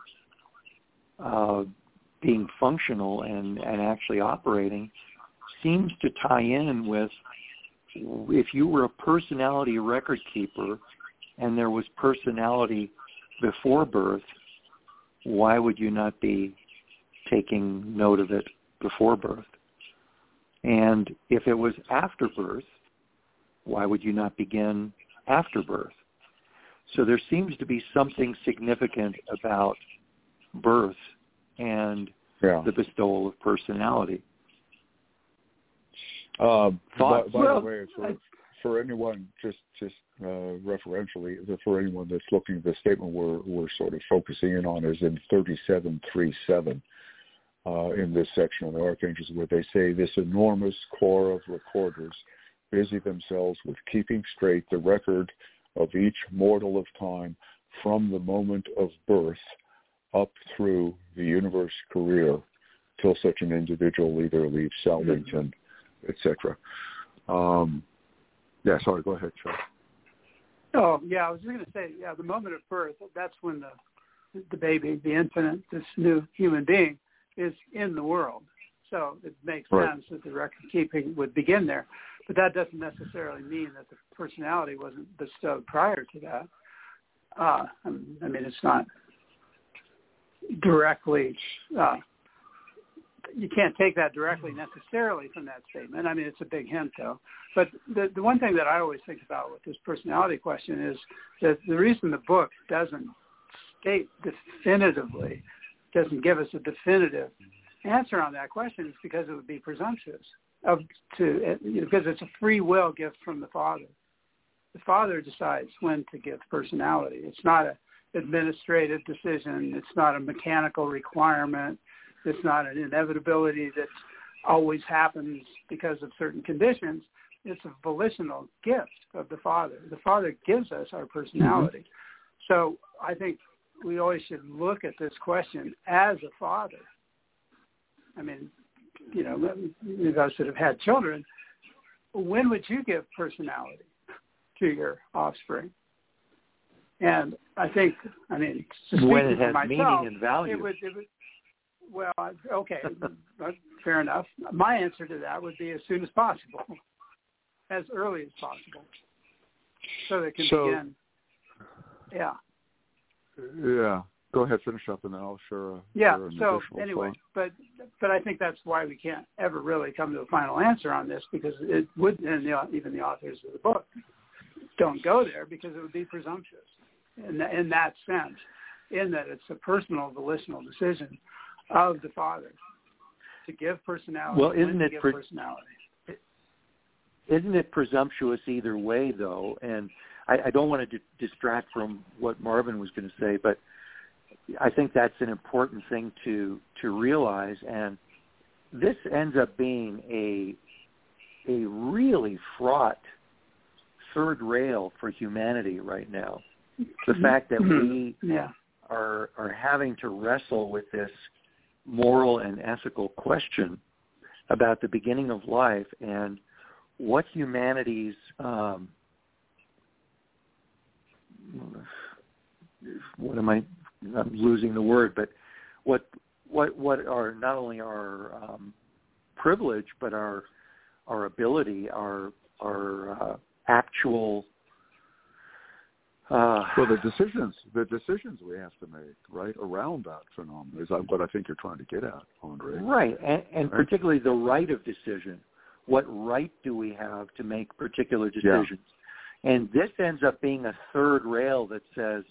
being functional and actually operating seems to tie in with, if you were a personality record keeper and there was personality before birth, why would you not be taking note of it before birth? And if it was after birth, why would you not begin after birth? So there seems to be something significant about birth and the bestowal of personality. By the way, for anyone, just referentially, for anyone that's looking at the statement we're sort of focusing in on is in 37.3.7 in this section on the archangels, where they say this enormous core of recorders busy themselves with keeping straight the record of each mortal of time from the moment of birth up through the universe career till such an individual either leaves Salvington, etc. Sorry, go ahead, Chuck. Oh, yeah, I was just going to say, the moment of birth, that's when the baby, the infant, this new human being is in the world. So it makes sense that the record keeping would begin there. But that doesn't necessarily mean that the personality wasn't bestowed prior to that. I mean, it's not directly, you can't take that directly necessarily from that statement. I mean, it's a big hint, though. But the one thing that I always think about with this personality question is that the reason the book doesn't state definitively, doesn't give us a definitive answer on that question is because it would be presumptuous, because it's a free will gift from the Father. The Father decides when to give personality. It's not an administrative decision. It's not a mechanical requirement. It's not an inevitability that always happens because of certain conditions. It's a volitional gift of the Father. The Father gives us our personality. So I think we always should look at this question as a father. I mean, those that have had children, when would you give personality to your offspring? And I think, when it has meaning and value. It would, well, okay, fair enough. My answer to that would be as soon as possible, as early as possible, so they can begin. Yeah. Yeah. Go ahead, finish up, and then I'll share an so additional thought. but I think that's why we can't ever really come to a final answer on this, because it would, and even the authors of the book don't go there, because it would be presumptuous in that sense, in that it's a personal volitional decision of the Father to give personality. Well, isn't it personality? Isn't it presumptuous either way, though? And I don't want to distract from what Marvin was going to say, but I think that's an important thing to realize. And this ends up being a really fraught third rail for humanity right now. The fact that we are having to wrestle with this moral and ethical question about the beginning of life and what humanity's I'm losing the word, but what are not only our privilege, but our ability, our actual the decisions we have to make, right, around that phenomenon is what I think you're trying to get at, Andre. Right, and particularly the right of decision. What right do we have to make particular decisions? Yeah. And this ends up being a third rail that says,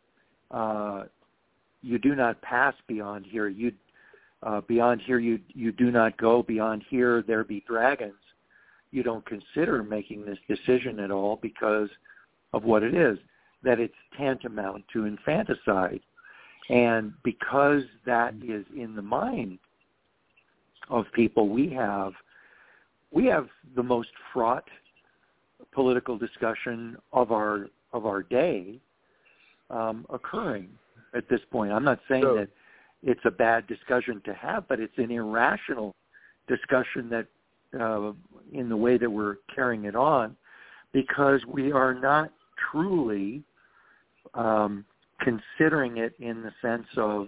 you do not pass beyond here. Beyond here you do not go. Beyond here there be dragons. You don't consider making this decision at all because of what it is, that it's tantamount to infanticide. And because that is in the mind of people, we have the most fraught political discussion of our day occurring at this point. I'm not saying that it's a bad discussion to have, but it's an irrational discussion that in the way that we're carrying it on, because we are not truly considering it in the sense of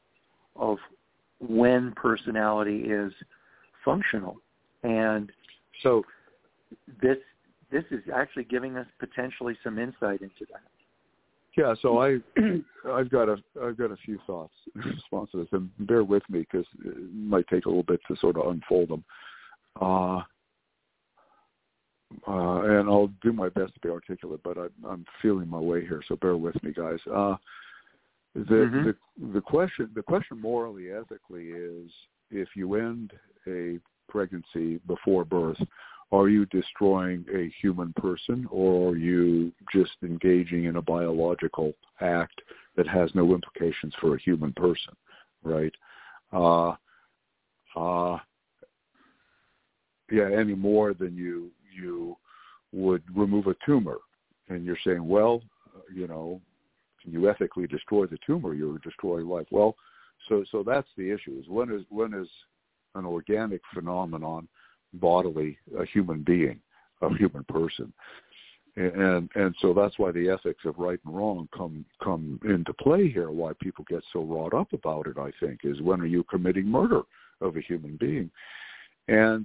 when personality is functional. And so this is actually giving us potentially some insight into that. Yeah, so I've got a few thoughts in response to this, and bear with me because it might take a little bit to sort of unfold them. And I'll do my best to be articulate, but I'm feeling my way here, so bear with me, guys. The question morally, ethically is, if you end a pregnancy before birth, are you destroying a human person, or are you just engaging in a biological act that has no implications for a human person, right? Any more than you would remove a tumor, and you're saying, well, can you ethically destroy the tumor? You're destroying life. Well, so that's the issue: is when is an organic phenomenon bodily a human being, a human person, and so that's why the ethics of right and wrong come into play here. Why people get so wrought up about it, I think, is when are you committing murder of a human being? And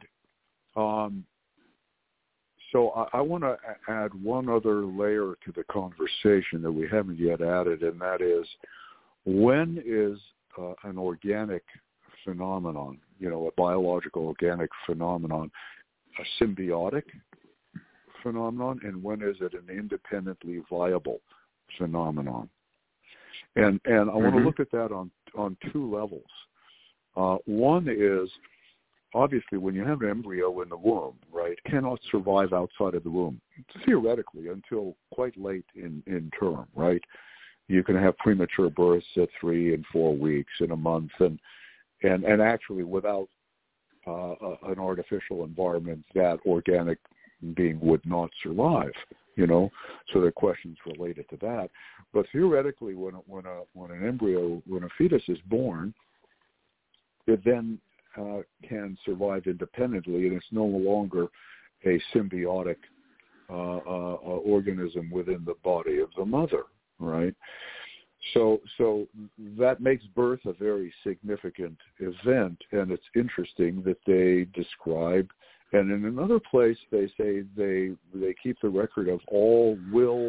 so I want to add one other layer to the conversation that we haven't yet added, and that is, when is an organic phenomenon, a biological organic phenomenon, a symbiotic phenomenon, and when is it an independently viable phenomenon? And I want to look at that on two levels. One is, obviously, when you have an embryo in the womb, right, cannot survive outside of the womb, theoretically, until quite late in term, right? You can have premature births at 3 and 4 weeks in a month, and actually without an artificial environment, that organic being would not survive, So there are questions related to that. But theoretically, when an embryo, when a fetus is born, it then can survive independently, and it's no longer a symbiotic organism within the body of the mother, right? So that makes birth a very significant event, and it's interesting that they describe, and in another place they say they keep the record of all will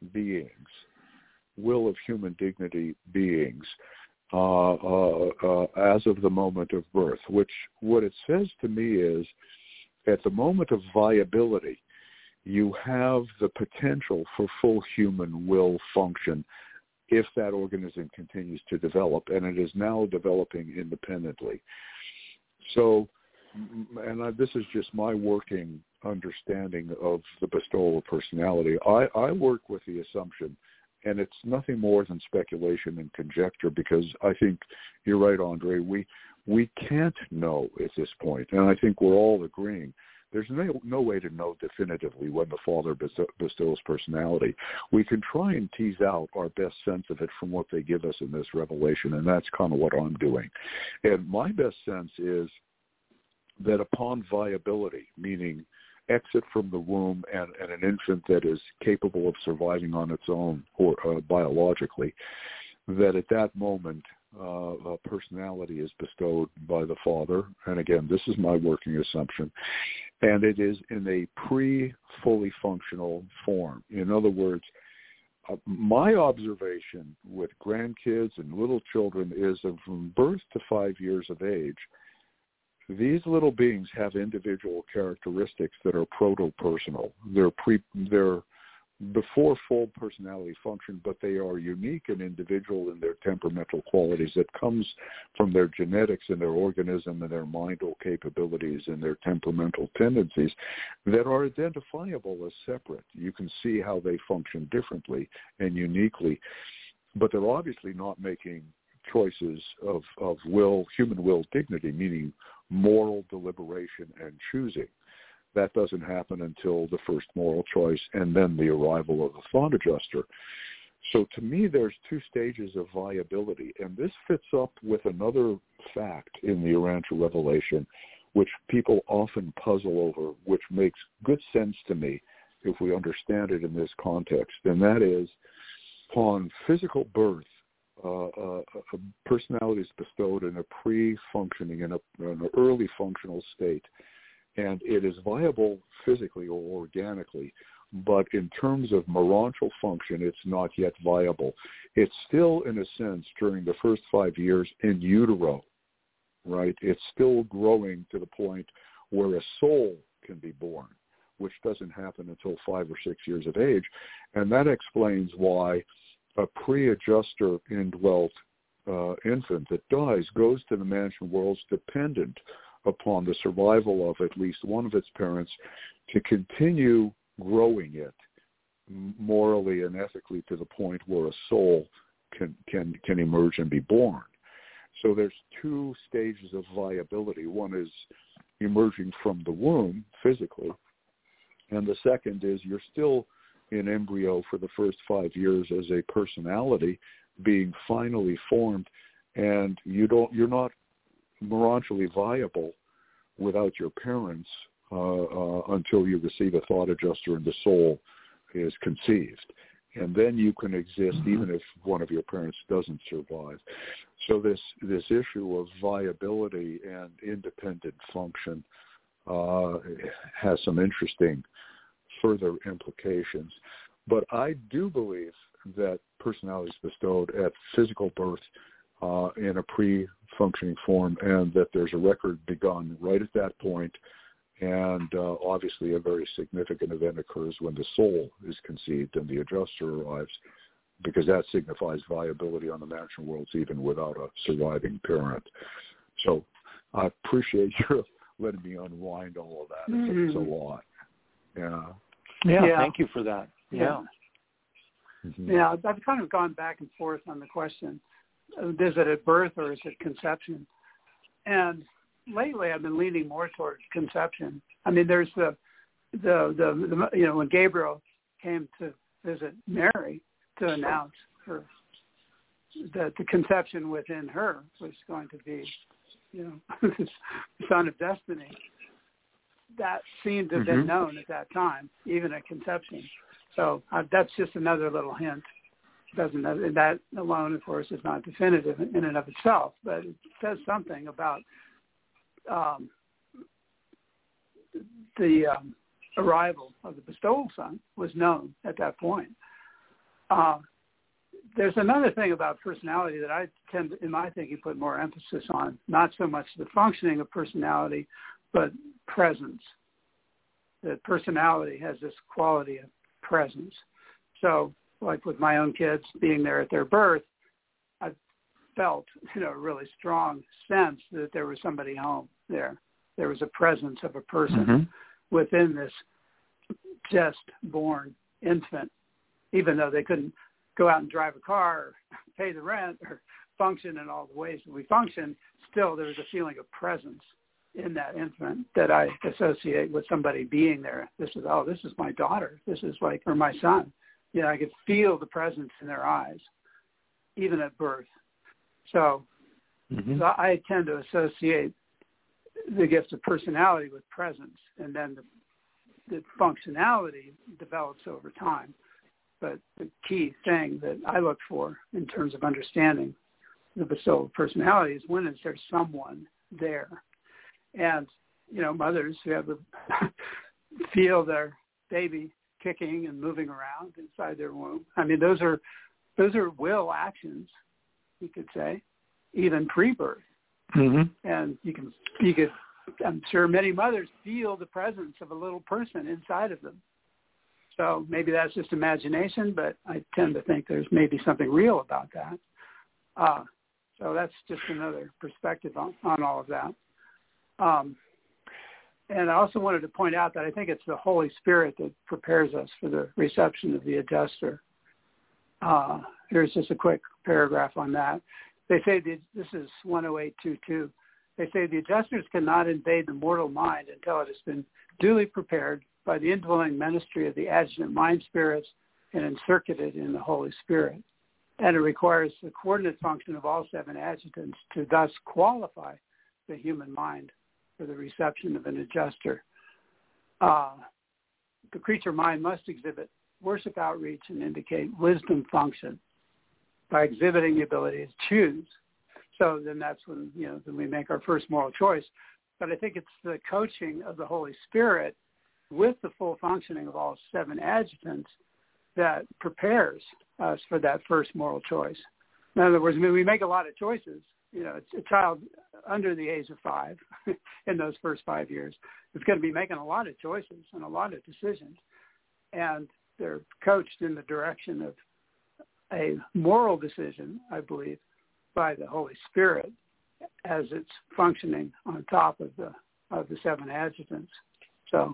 of human dignity beings, as of the moment of birth, which what it says to me is, at the moment of viability, you have the potential for full human will function if that organism continues to develop, and it is now developing independently. So, and this is just my working understanding of the bestowal of personality. I work with the assumption, and it's nothing more than speculation and conjecture, because I think you're right, Andre. We can't know at this point, and I think we're all agreeing. There's no way to know definitively when the Father bestows personality. We can try and tease out our best sense of it from what they give us in this revelation, and that's kind of what I'm doing. And my best sense is that upon viability, meaning exit from the womb and an infant that is capable of surviving on its own or biologically, that at that moment personality is bestowed by the Father. And again, this is my working assumption. And it is in a pre-fully functional form. In other words, my observation with grandkids and little children is that from birth to 5 years of age, these little beings have individual characteristics that are proto-personal. They're before full personality function, but they are unique and individual in their temperamental qualities that comes from their genetics and their organism and their mental capabilities and their temperamental tendencies that are identifiable as separate. You can see how they function differently and uniquely, but they're obviously not making choices of human will dignity, meaning moral deliberation and choosing. That doesn't happen until the first moral choice and then the arrival of the thought adjuster. So to me, there's two stages of viability, and this fits up with another fact in the Urantia revelation, which people often puzzle over, which makes good sense to me if we understand it in this context, and that is upon physical birth, a personality is bestowed in a pre-functioning, in an early functional state, and it is viable physically or organically, but in terms of morontial function, it's not yet viable. It's still, in a sense, during the first 5 years in utero, right? It's still growing to the point where a soul can be born, which doesn't happen until 5 or 6 years of age, and that explains why a pre-adjuster indwelt infant that dies goes to the mansion worlds dependent upon the survival of at least one of its parents to continue growing it morally and ethically to the point where a soul can emerge and be born. So there's two stages of viability. One is emerging from the womb physically, and the second is you're still in embryo for the first 5 years as a personality being finally formed, and you're not morontially viable without your parents until you receive a thought adjuster and the soul is conceived. And then you can exist even if one of your parents doesn't survive. So this issue of viability and independent function has some interesting further implications. But I do believe that personality is bestowed at physical birth in a pre-functioning form, and that there's a record begun right at that point. And obviously a very significant event occurs when the soul is conceived and the adjuster arrives, because that signifies viability on the mansion worlds even without a surviving parent. So I appreciate your letting me unwind all of that. It's a lot. Yeah, thank you for that. Yeah. Yeah, I've kind of gone back and forth on the question, is it at birth or is it conception? And lately I've been leaning more towards conception. I mean, there's the when Gabriel came to visit Mary to announce that the conception within her was going to be, the son of destiny. That seemed to have been known at that time, even at conception. So that's just another little hint. That alone, of course, is not definitive in and of itself, but it says something about the arrival of the bestowal son was known at that point. There's another thing about personality that I tend to, in my thinking, put more emphasis on, not so much the functioning of personality, but presence. That personality has this quality of presence. So, like with my own kids being there at their birth, I felt, a really strong sense that there was somebody home there. There was a presence of a person within this just born infant, even though they couldn't go out and drive a car or pay the rent or function in all the ways that we function. Still, there was a feeling of presence in that infant that I associate with somebody being there. This is my daughter. This is or my son. I could feel the presence in their eyes, even at birth. So I tend to associate the gift of personality with presence, and then the functionality develops over time. But the key thing that I look for in terms of understanding the bestowal of personality is when is there someone there? And, mothers who have feel their baby kicking and moving around inside their womb. I mean, those are will actions, you could say, even pre-birth. And you could, I'm sure many mothers feel the presence of a little person inside of them. So maybe that's just imagination, but I tend to think there's maybe something real about that. So that's just another perspective on all of that. And I also wanted to point out that I think it's the Holy Spirit that prepares us for the reception of the adjuster. Here's just a quick paragraph on that. They say this is 108.22. They say the adjusters cannot invade the mortal mind until it has been duly prepared by the indwelling ministry of the adjutant mind spirits and encirculated in the Holy Spirit. And it requires the coordinate function of all 7 adjutants to thus qualify the human mind for the reception of an adjuster. The creature mind must exhibit worship outreach and indicate wisdom function by exhibiting the ability to choose. So then that's when, then we make our first moral choice. But I think it's the coaching of the Holy Spirit with the full functioning of all 7 adjutants that prepares us for that first moral choice. In other words, we make a lot of choices. A child under the age of 5 in those first 5 years is going to be making a lot of choices and a lot of decisions. And they're coached in the direction of a moral decision, I believe, by the Holy Spirit as it's functioning on top of the 7 adjutants. So,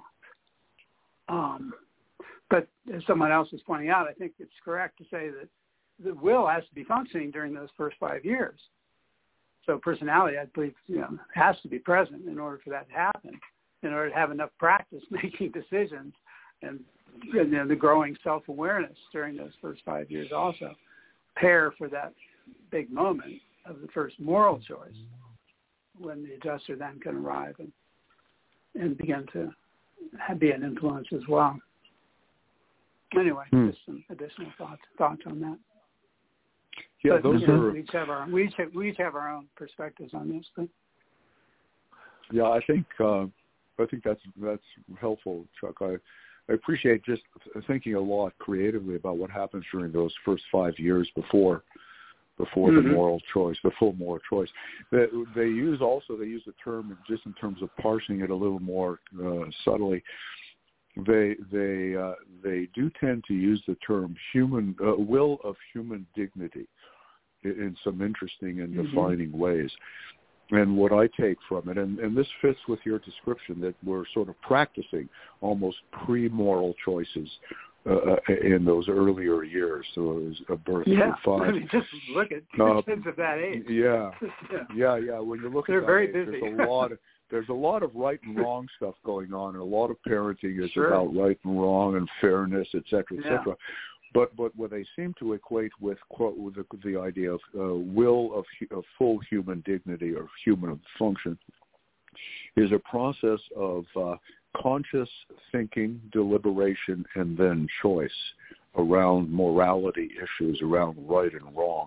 but as someone else was pointing out, I think it's correct to say that the will has to be functioning during those first 5 years. So personality, I believe, has to be present in order for that to happen, in order to have enough practice making decisions and the growing self-awareness during those first 5 years also prepare for that big moment of the first moral choice when the adjuster then can arrive and begin to be an influence as well. Anyway, just some additional thoughts on that. Yeah, but, those are. We each have our own perspectives on this. But yeah, I think that's helpful, Chuck. I appreciate just thinking a lot creatively about what happens during those first 5 years before the moral choice, the full moral choice. They use the term just in terms of parsing it a little more subtly. They do tend to use the term human will of human dignity in some interesting and defining ways. And what I take from it, and this fits with your description, that we're sort of practicing almost pre-moral choices in those earlier years. So it was a birth of 5. I mean, just look at kids of that age. Yeah. When you look They're at that very age, busy. there's a lot of right and wrong stuff going on, and a lot of parenting is Sure. about right and wrong and fairness, et cetera, et cetera. But what they seem to equate with, quote, with the idea of will of full human dignity or human function is a process of conscious thinking, deliberation, and then choice around morality issues, around right and wrong,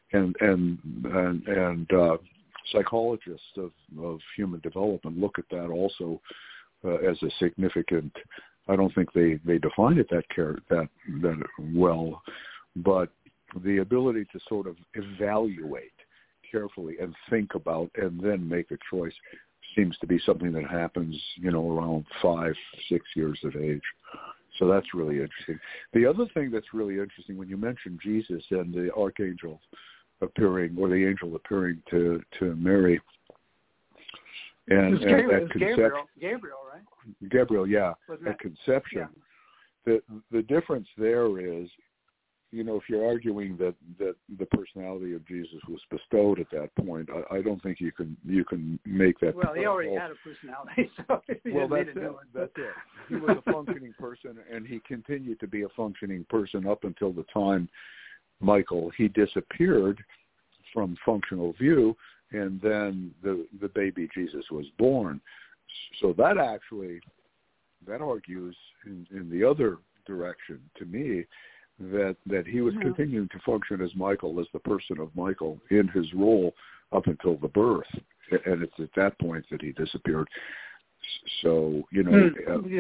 and psychologists of human development look at that also as a significant. I don't think they define it that well, but the ability to sort of evaluate carefully and think about and then make a choice seems to be something that happens, around 5-6 years of age. So that's really interesting. The other thing that's really interesting when you mention Jesus and the archangel appearing, or the angel appearing to Mary, and at conception, Gabriel, right? Gabriel, yeah, at conception. Yeah. The difference there is, if you're arguing that the personality of Jesus was bestowed at that point, I don't think you can make that. Well, he already had a personality, so that's it. He was a functioning person, and he continued to be a functioning person up until the time he disappeared from functional view, and then the baby Jesus was born. So that argues in the other direction to me that he was continuing to function as Michael, as the person of Michael in his role up until the birth, and it's at that point that he disappeared. So Gabriel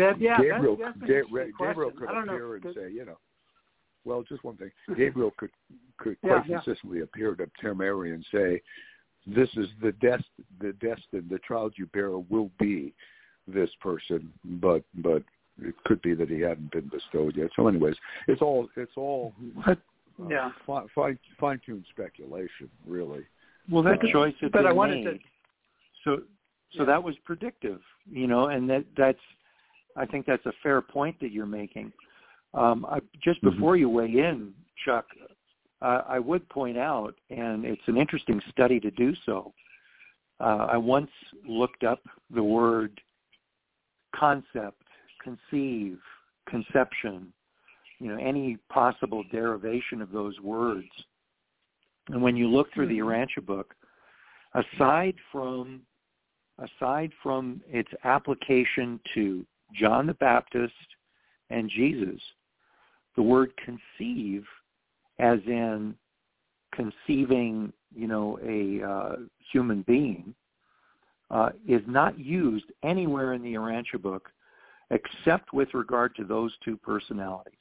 could appear and say, well, just one thing. Gabriel could quite consistently appear to Mary and say, "This is the destined. The child you bear will be this person," but it could be that he hadn't been bestowed yet. So, anyways, it's all fine-tuned speculation, really. Well, that choice had been made. So that was predictive, and that's. I think that's a fair point that you're making. Just before you weigh in, Chuck, I would point out, and it's an interesting study to do so. I once looked up the word concept, conceive, conception, any possible derivation of those words. And when you look through the Urantia book, aside from its application to John the Baptist and Jesus, the word conceive, as in conceiving, a human being, is not used anywhere in the Urantia book except with regard to those two personalities.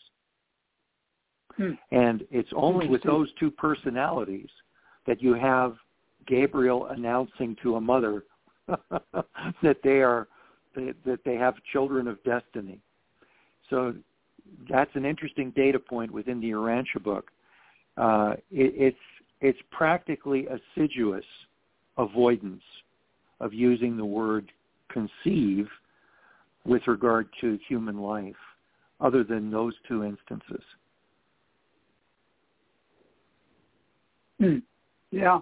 And it's only with those two personalities that you have Gabriel announcing to a mother that they have children of destiny. So that's an interesting data point within the Urantia book. It's practically assiduous avoidance of using the word conceive with regard to human life, other than those two instances. Yeah.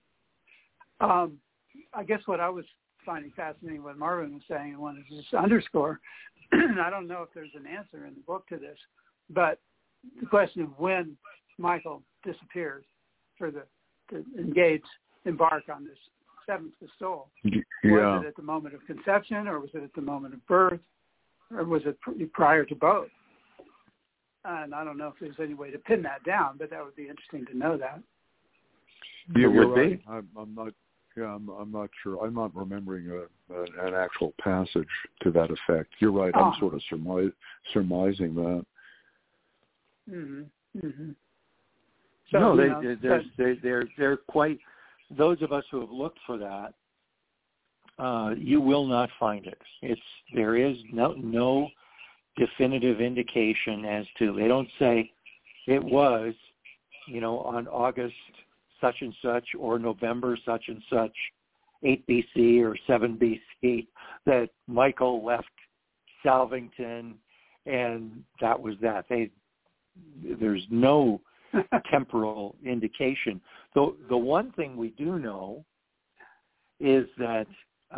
I guess what I was finding fascinating what Marvin was saying and wanted to just underscore, and I don't know if there's an answer in the book to this, but the question of when Michael disappears to embark on this seventh bestowal. Was it at the moment of conception, or was it at the moment of birth, or was it prior to both? And I don't know if there's any way to pin that down, but that would be interesting to know that. Yeah, you're right. I'm not sure. I'm not remembering an actual passage to that effect. You're right. I'm sort of surmising that. Mm-hmm. Mm-hmm. So, no, they're quite. Those of us who have looked for that, you will not find it. There is no definitive indication as to. They don't say it was, on August such and such or November such and such, 8 BC or 7 BC, that Michael left Salvington, and that was that. There's no temporal indication. The one thing we do know is that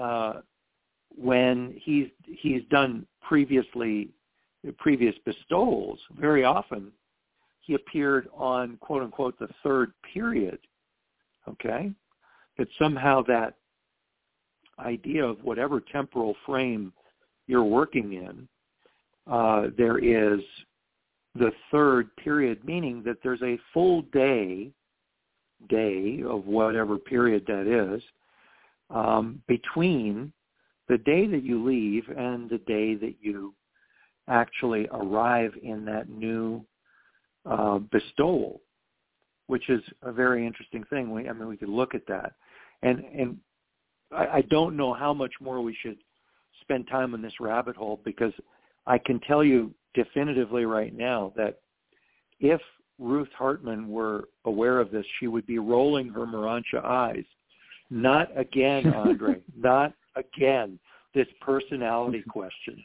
when he's done previous bestowals, very often he appeared on, quote unquote, the third period. Okay, that somehow that idea of whatever temporal frame you're working in, there is the third period, meaning that there's a full day of whatever period that is, between the day that you leave and the day that you actually arrive in that new bestowal, which is a very interesting thing. We could look at that. And I don't know how much more we should spend time in this rabbit hole, because I can tell you definitively right now that if Ruth Hartman were aware of this, she would be rolling her Urantia eyes. Not again, Andre. Not again. This personality question.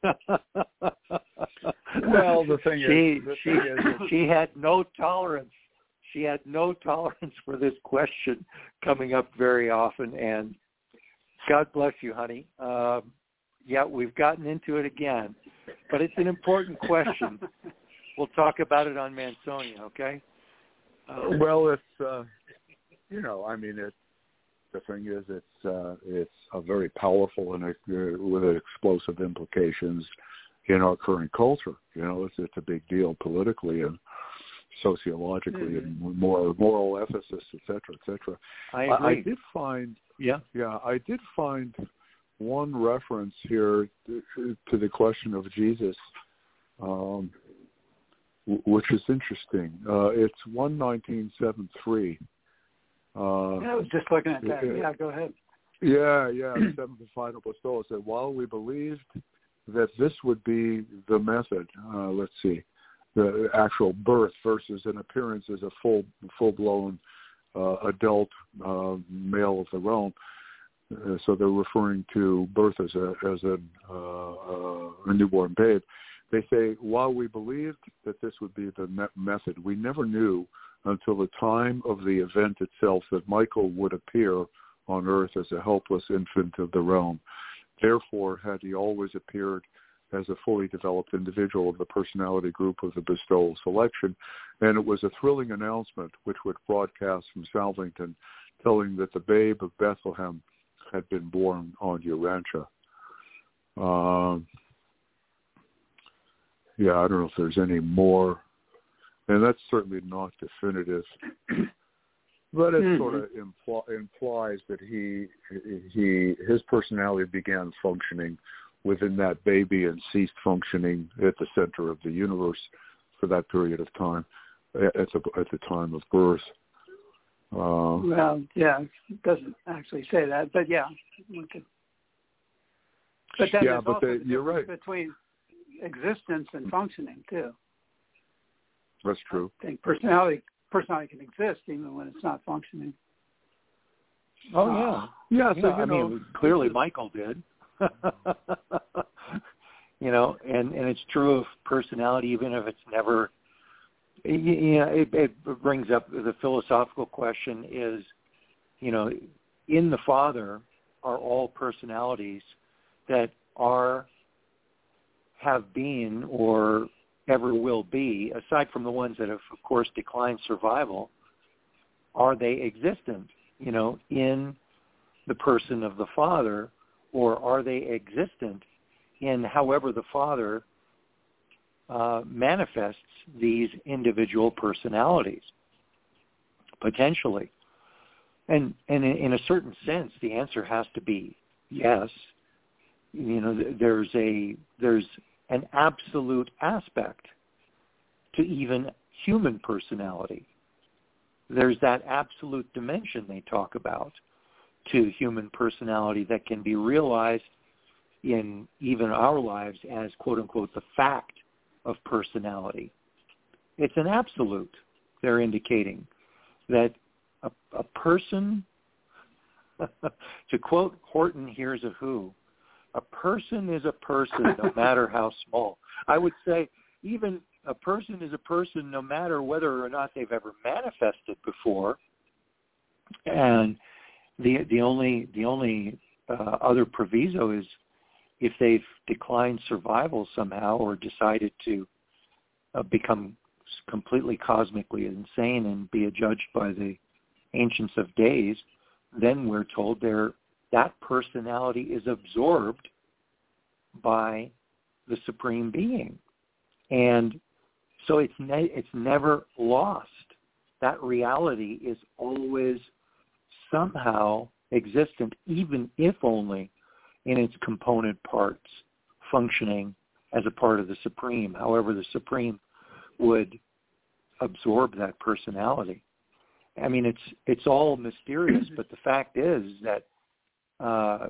Well, the thing is, she had no tolerance. She had no tolerance for this question coming up very often. And God bless you, honey. Yeah, we've gotten into it again, but it's an important question. We'll talk about it on Mansonia, okay? Well, it's the thing is, it's a very powerful and with explosive implications in our current culture. It's a big deal politically and sociologically and moral ethicists, et cetera, et cetera. I agree. I did find one reference here to the question of Jesus, which is interesting. It's 1:19:7:3. I was just looking at that. Yeah, go ahead. The seventh and final bestowal said, while we believed that this would be the method, the actual birth versus an appearance as a full-blown adult male of the realm. So they're referring to birth as a newborn babe. They say, while we believed that this would be the method, we never knew until the time of the event itself that Michael would appear on earth as a helpless infant of the realm. Therefore, had he always appeared as a fully developed individual of the personality group of the bestowal selection, and it was a thrilling announcement which would broadcast from Salvington, telling that the babe of Bethlehem had been born on Urantia. I don't know if there's any more, and that's certainly not definitive, but it sort of implies that his personality began functioning within that baby and ceased functioning at the center of the universe for that period of time, at the time of birth. Well, yeah, it doesn't actually say that, but yeah, we could. But then there's also the you're right. Between existence and functioning too. That's true. I think personality can exist even when it's not functioning. Oh yeah. So I mean, clearly Michael did. And it's true of personality, even if it's never. It brings up the philosophical question: is, in the Father are all personalities that have been or ever will be, aside from the ones that have, of course, declined survival. Are they existent, in the person of the Father, or are they existent in however the Father manifests these individual personalities, potentially? And in a certain sense, the answer has to be yes. There's an absolute aspect to even human personality. There's that absolute dimension they talk about to human personality that can be realized in even our lives as, quote unquote, the fact of personality. It's an absolute. They're indicating that a person, to quote Horton Hears a Who, a person is a person no matter how small. I would say even a person is a person no matter whether or not they've ever manifested before. And the only other proviso is if they've declined survival somehow or decided to become completely cosmically insane and be adjudged by the Ancients of Days, then we're told that personality is absorbed by the Supreme Being. And so it's never lost. That reality is always somehow existent, even if only in its component parts, functioning as a part of the Supreme. However, the Supreme would absorb that personality. I mean, it's all mysterious, but the fact is that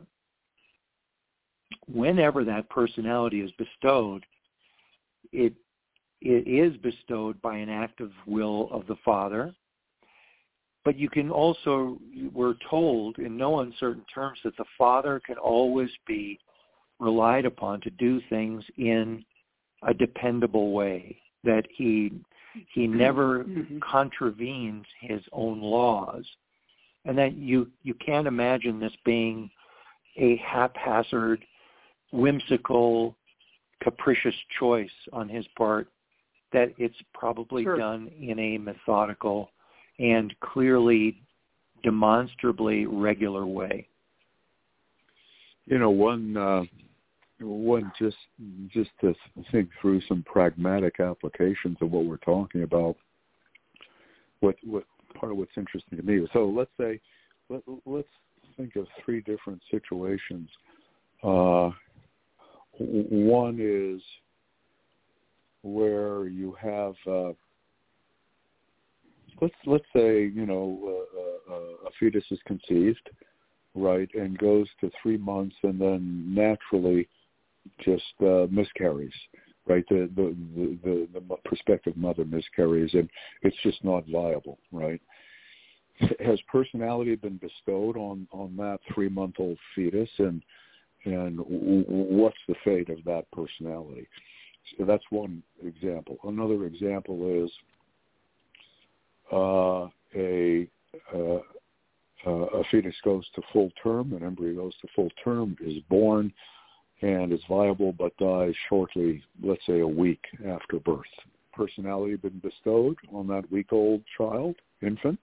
whenever that personality is bestowed, it is bestowed by an act of will of the Father. But you can also, we're told in no uncertain terms that the Father can always be relied upon to do things in a dependable way, that he never contravenes his own laws, and that you can't imagine this being a haphazard, whimsical, capricious choice on his part, that it's probably done in a methodical and clearly, demonstrably regular way. One just to think through some pragmatic applications of what we're talking about. What part of what's interesting to me. So let's say, let's think of three different situations. One is where you have, let's say, a fetus is conceived, right, and goes to 3 months and then naturally just miscarries, right? The prospective mother miscarries, and it's just not viable, right? Has personality been bestowed on that 3-month-old fetus, and what's the fate of that personality? So that's one example. Another example is a fetus goes to full term, an embryo goes to full term, is born, and is viable but dies shortly, let's say a week after birth. Personality been bestowed on that week-old child, infant?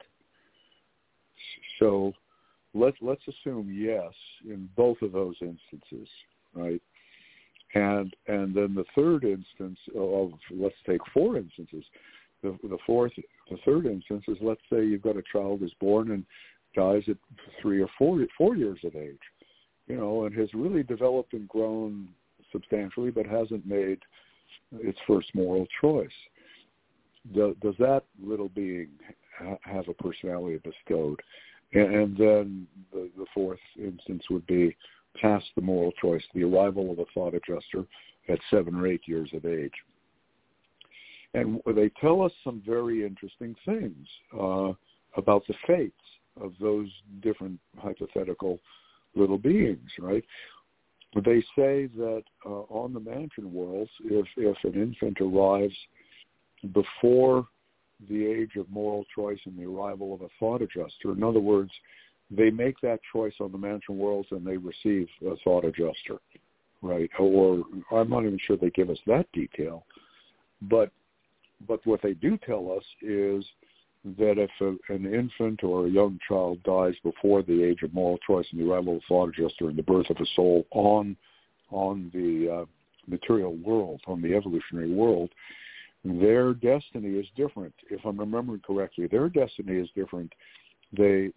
So let's assume yes in both of those instances, right? And then the third instance of, let's take 4 instances. The third instance is, let's say you've got a child who's born and dies at 3 or 4 years of age, and has really developed and grown substantially, but hasn't made its first moral choice. Does that little being have a personality bestowed? And then the fourth instance would be past the moral choice, the arrival of a thought adjuster at 7 or 8 years of age. And they tell us some very interesting things about the fates of those different hypothetical little beings, right? They say that on the mansion worlds, if an infant arrives before the age of moral choice and the arrival of a thought adjuster, in other words, they make that choice on the mansion worlds and they receive a thought adjuster, right? Or I'm not even sure they give us that detail, but what they do tell us is that if an infant or a young child dies before the age of moral choice and the arrival of a thought adjuster and the birth of a soul on the material world, on the evolutionary world, their destiny is different. If I'm remembering correctly, their destiny is different. They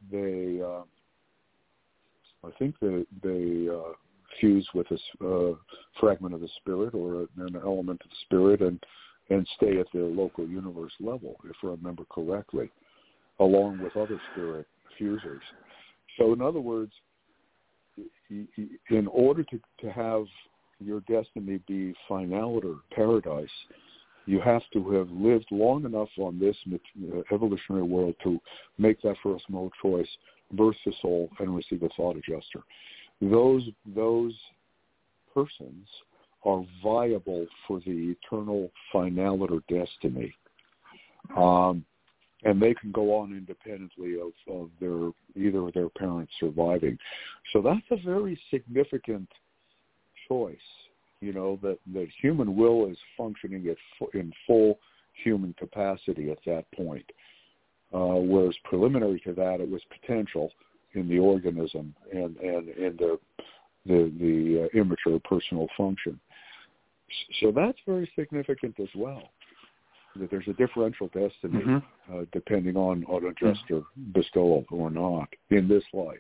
I think they fuse with a fragment of the spirit or an element of the spirit and stay at their local universe level, if I remember correctly, along with other spirit fusers. So in other words, in order to have your destiny be finality or paradise, you have to have lived long enough on this evolutionary world to make that first mode choice, birth the soul, and receive a thought adjuster. Those persons are viable for the eternal finality or destiny. And they can go on independently of either of their parents surviving. So that's a very significant choice, that human will is functioning in full human capacity at that point. Whereas preliminary to that, it was potential in the organism and in the immature personal function. So that's very significant as well, that there's a differential destiny depending on adjuster bestowal or not in this life.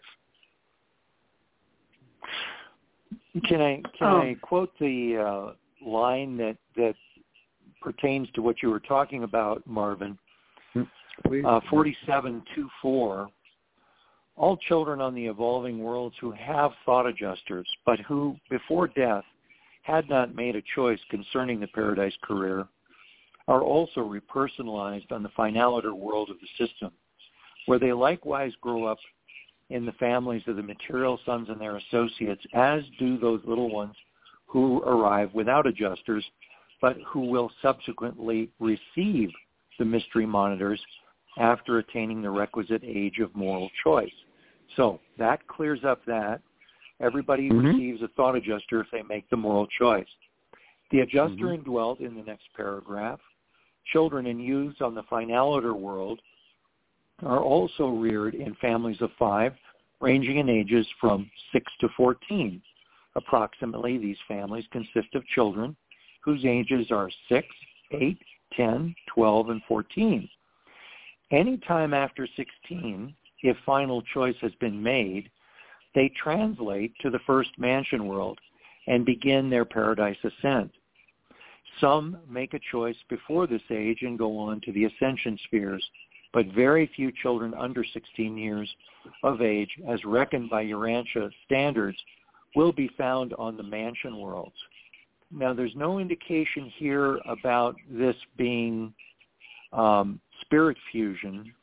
Can I quote the line that pertains to what you were talking about, Marvin? Please. 47:24. All children on the evolving worlds who have thought adjusters, but who, before death, had not made a choice concerning the paradise career, are also repersonalized on the finality world of the system, where they likewise grow up in the families of the material sons and their associates, as do those little ones who arrive without adjusters, but who will subsequently receive the mystery monitors after attaining the requisite age of moral choice. So that clears up that. Everybody receives a thought adjuster if they make the moral choice. The adjuster indwelt in the next paragraph. Children and youths on the finality world are also reared in families of 5, ranging in ages from 6 to 14. Approximately, these families consist of children whose ages are 6, 8, 10, 12, and 14. Any time after 16, if final choice has been made, they translate to the first mansion world and begin their paradise ascent. Some make a choice before this age and go on to the ascension spheres, but very few children under 16 years of age, as reckoned by Urantia standards, will be found on the mansion worlds. Now, there's no indication here about this being spirit fusion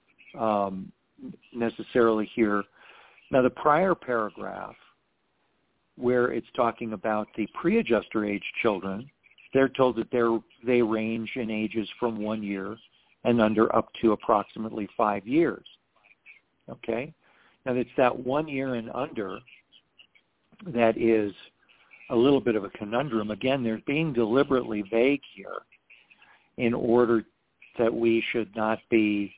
necessarily here. Now, the prior paragraph, where it's talking about the pre-adjuster age children, they're told that they range in ages from 1 year and under up to approximately 5 years. Okay? Now, it's that 1 year and under that is a little bit of a conundrum. Again, they're being deliberately vague here in order that we should not be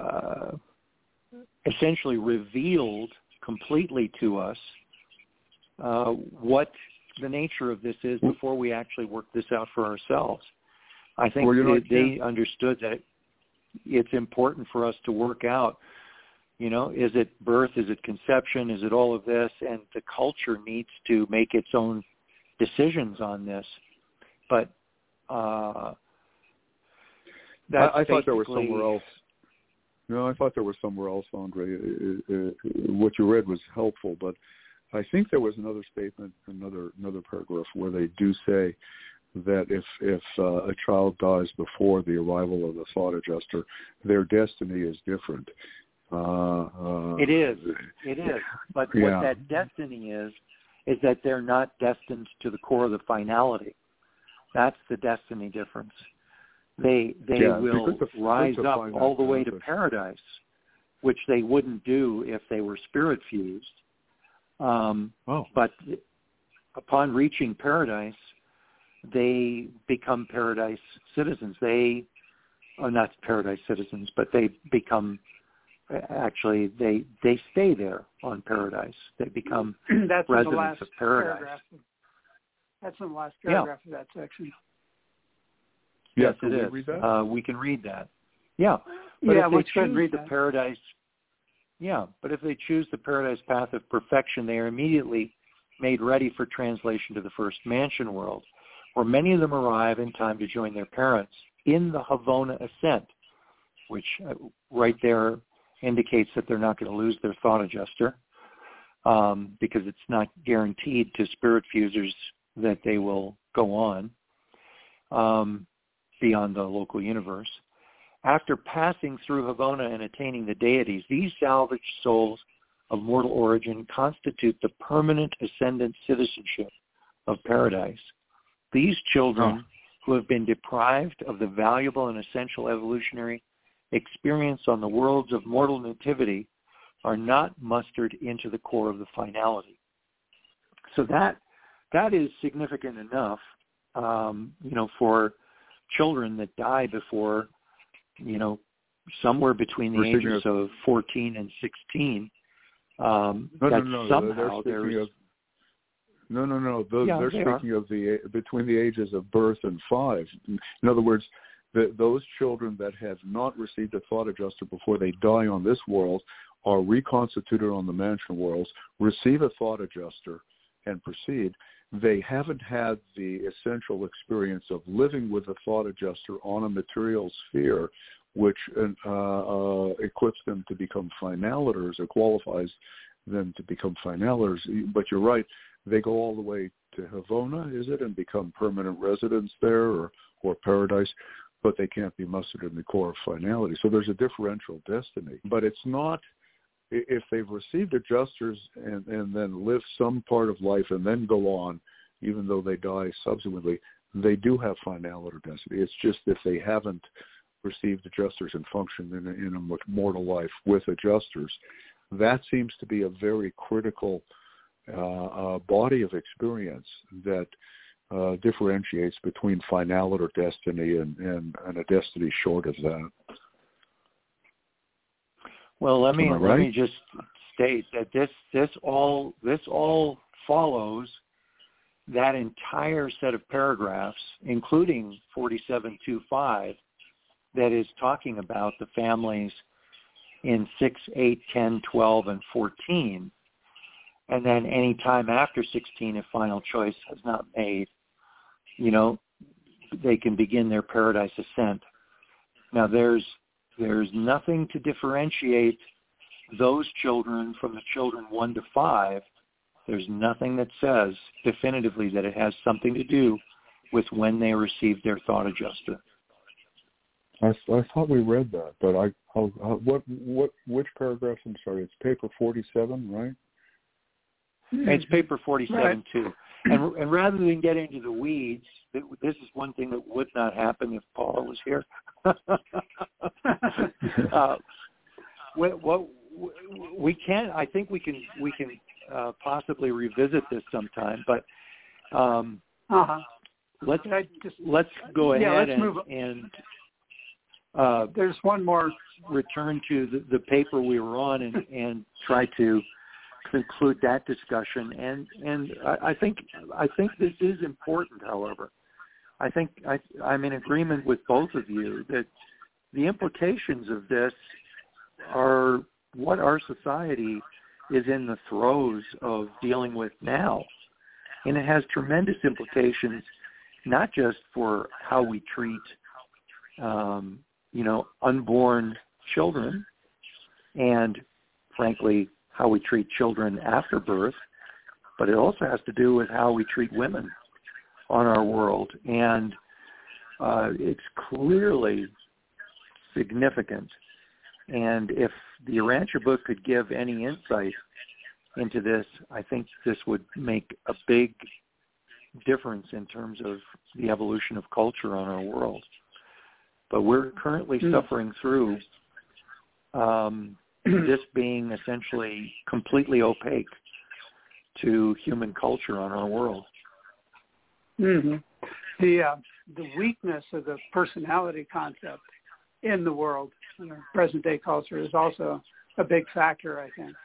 essentially revealed completely to us what the nature of this is before we actually work this out for ourselves. I think they understood that it's important for us to work out, is it birth, is it conception, is it all of this? And the culture needs to make its own decisions on this. But I thought there was somewhere else. No, I thought there was somewhere else, Andre. What you read was helpful, but I think there was another statement, another paragraph where they do say that if a child dies before the arrival of the thought adjuster, their destiny is different. It is. But what that destiny is that they're not destined to the core of the finality. That's the destiny difference. They will rise up all the way to paradise, which they wouldn't do if they were spirit fused. But upon reaching paradise, they become paradise citizens. They are not paradise citizens, but they become, actually, they stay there on paradise. They become residents of paradise. That's in the last paragraph of that section. Yes, it is. Read that? We can read that. Yeah. But if they choose the paradise, but if they choose the paradise path of perfection, they are immediately made ready for translation to the first mansion world, where many of them arrive in time to join their parents in the Havona ascent, which right there indicates that they're not going to lose their thought adjuster, because it's not guaranteed to spirit fusers that they will go on beyond the local universe. After passing through Havona and attaining the deities, these salvaged souls of mortal origin constitute the permanent ascendant citizenship of paradise. These children who have been deprived of the valuable and essential evolutionary experience on the worlds of mortal nativity are not mustered into the core of the finality. So that is significant enough, for children that die before, somewhere between the ages of 14 and 16. They're speaking of between the ages of birth and 5. In other words, those children that have not received a thought adjuster before they die on this world are reconstituted on the mansion worlds, receive a thought adjuster, and proceed. They haven't had the essential experience of living with a thought adjuster on a material sphere, which equips them to become finaliters or qualifies them to become finaliters. But you're right, they go all the way to Havona, is it, and become permanent residents there or paradise, but they can't be mustered in the core of finality. So there's a differential destiny. But it's not, if they've received adjusters and then live some part of life and then go on, even though they die subsequently, they do have finality destiny. It's just if they haven't received adjusters and function in a mortal life with adjusters, that seems to be a very critical body of experience that differentiates between finality or destiny and a destiny short of that. Well, let me just state that this all follows that entire set of paragraphs, including 47.2.5, that is talking about the families in 6, 8, 10, 12, and 14. And then any time after 16, if final choice has not made, they can begin their paradise ascent. Now, there's nothing to differentiate those children from the children 1 to 5. There's nothing that says definitively that it has something to do with when they received their thought adjuster. I thought we read that, but which paragraph? I'm sorry, it's paper 47, right? It's paper 47 too. And rather than get into the weeds, this is one thing that would not happen if Paula was here. We can. I think we can possibly revisit this sometime. But let's go ahead and there's one more. Return to the paper we were on and try to include that discussion. And I think this is important, however. I think I'm in agreement with both of you that the implications of this are what our society is in the throes of dealing with now. And it has tremendous implications, not just for how we treat, unborn children and, frankly, how we treat children after birth, but it also has to do with how we treat women on our world. And it's clearly significant. And if the Urantia book could give any insight into this, I think this would make a big difference in terms of the evolution of culture on our world. But we're currently suffering through this being essentially completely opaque to human culture on our world. Mm-hmm. The weakness of the personality concept in the world, in our present-day culture, is also a big factor, I think.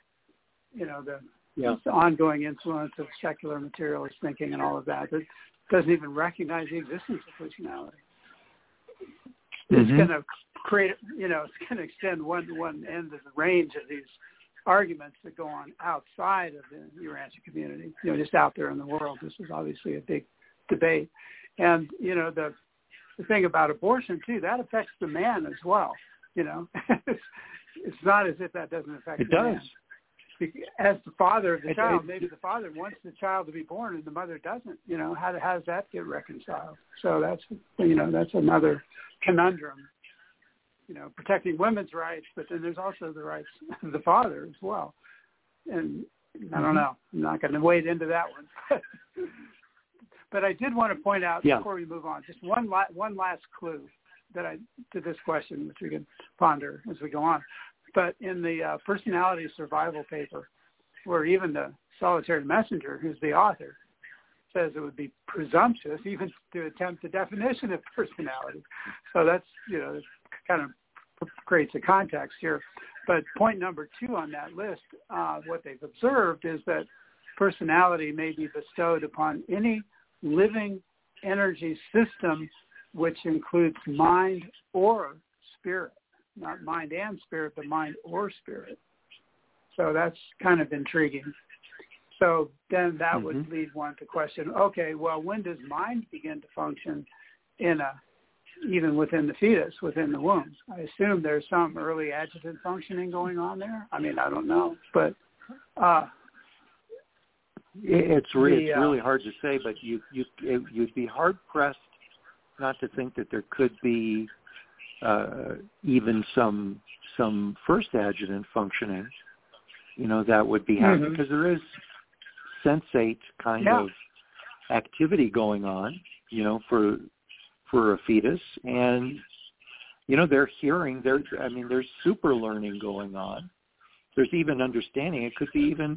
The ongoing influence of secular materialist thinking and all of that doesn't even recognize the existence of personality. It's going to create, it's going to extend one end of the range of these arguments that go on outside of the Urantia community, just out there in the world. This is obviously a big debate. And, the thing about abortion, too, that affects the man as well. It's not as if that doesn't affect the man. It does. As the father of the child, maybe the father wants the child to be born and the mother doesn't. How does that get reconciled? So that's another conundrum. Protecting women's rights, but then there's also the rights of the father as well. And I don't know. I'm not going to wade into that one. But I did want to point out before we move on, just one last clue to this question, which we can ponder as we go on. But in the personality survival paper, where even the solitary messenger, who's the author, says it would be presumptuous even to attempt a definition of personality. So that's, kind of creates a context here. But point number 2 on that list, what they've observed is that personality may be bestowed upon any living energy system which includes mind or spirit. Not mind and spirit, but mind or spirit. So that's kind of intriguing. So then that would lead one to question, okay, well, when does mind begin to function even within the fetus, within the womb? I assume there's some early adjutant functioning going on there. I mean, I don't know, but it's really hard to say. But you'd be hard pressed not to think that there could be even some first adjutant functioning, that would be happening, because there is sensate kind of activity going on, for a fetus, and they're hearing, there's super learning going on. There's even understanding. It could be even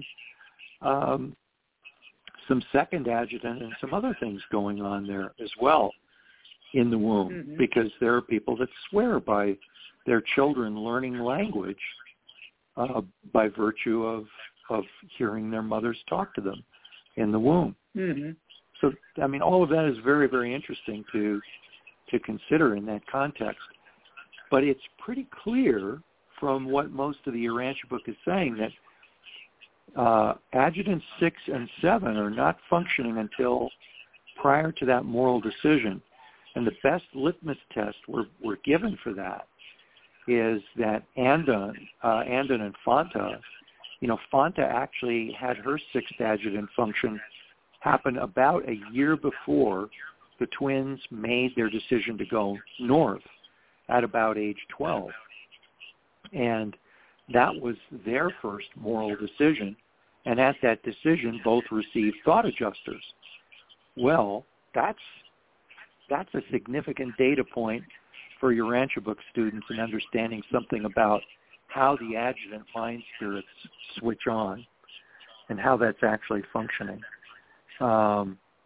some second adjutant and some other things going on there as well in the womb, because there are people that swear by their children learning language by virtue of hearing their mothers talk to them in the womb. So, all of that is very, very interesting to consider in that context. But it's pretty clear from what most of the Urantia book is saying that adjutants 6 and 7 are not functioning until prior to that moral decision. And the best litmus test we're given for that is that Andon and Fanta, Fanta actually had her 6th adjutant function happen about a year before the twins made their decision to go north at about age 12. And that was their first moral decision. And at that decision, both received thought adjusters. Well, that's a significant data point for Urantia book students in understanding something about how the adjutant mind spirits switch on and how that's actually functioning. Are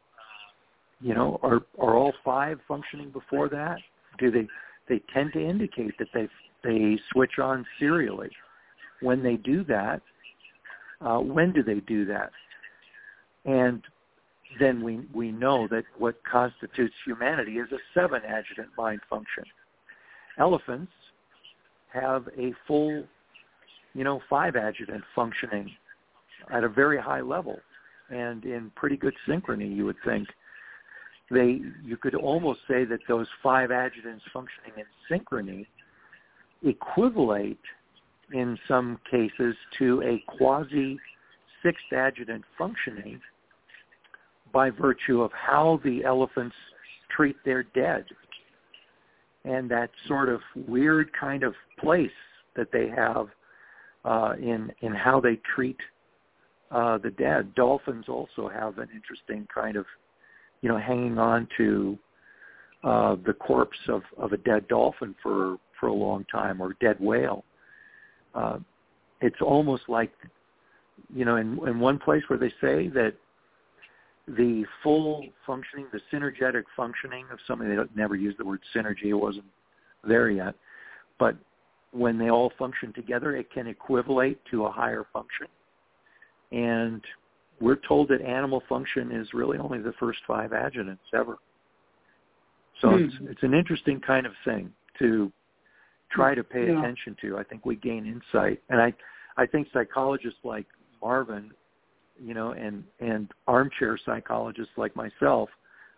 all 5 functioning before that? Do they tend to indicate that they switch on serially? When they do that, When do they do that? And then we know that what constitutes humanity is a 7-adjutant mind function. Elephants have a full, 5-adjutant functioning at a very high level and in pretty good synchrony, you would think. You could almost say that those 5 adjutants functioning in synchrony equivalent in some cases to a quasi-6th adjutant functioning by virtue of how the elephants treat their dead and that sort of weird kind of place that they have in how they treat the dead. Dolphins also have an interesting kind of, hanging on to the corpse of a dead dolphin for a long time, or dead whale. It's almost like, in one place where they say that the full functioning, the synergetic functioning of something, they never used the word synergy, it wasn't there yet, but when they all function together, it can equivalent to a higher function. And we're told that animal function is really only the first 5 adjutants ever. So it's an interesting kind of thing to try to pay attention to. I think we gain insight. And I think psychologists like Marvin, and armchair psychologists like myself,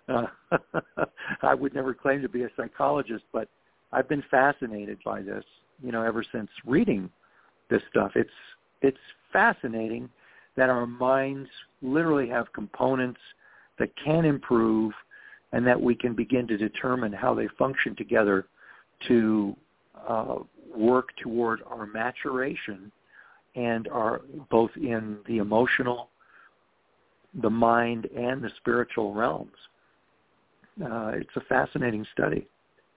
I would never claim to be a psychologist, but I've been fascinated by this, ever since reading this stuff. It's fascinating that our minds literally have components that can improve and that we can begin to determine how they function together to work toward our maturation and are both in the emotional, the mind, and the spiritual realms. It's a fascinating study.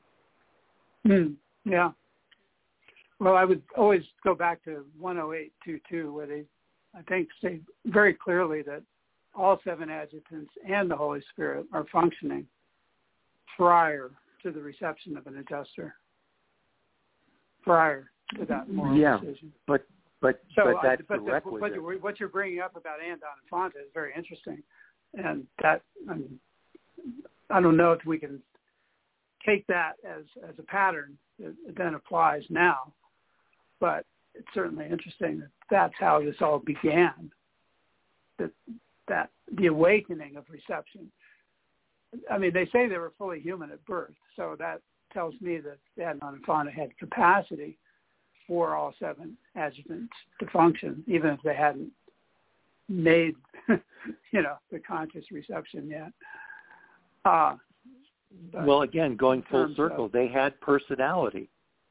Yeah. Well, I would always go back to 108.2.2, where they, I think, say very clearly that all 7 adjutants and the Holy Spirit are functioning prior to the reception of an adjuster, prior to that moral decision. But that's the requisite. What you're bringing up about Anne Donafante is very interesting, and that I don't know if we can take that as a pattern that then applies now, but it's certainly interesting that that's how this all began. That the awakening of reception. I mean, they say they were fully human at birth, so that tells me that Anne Donafante had capacity for all 7 adjutants to function, even if they hadn't made, the conscious reception yet. Well, again, going full circle, they had personality.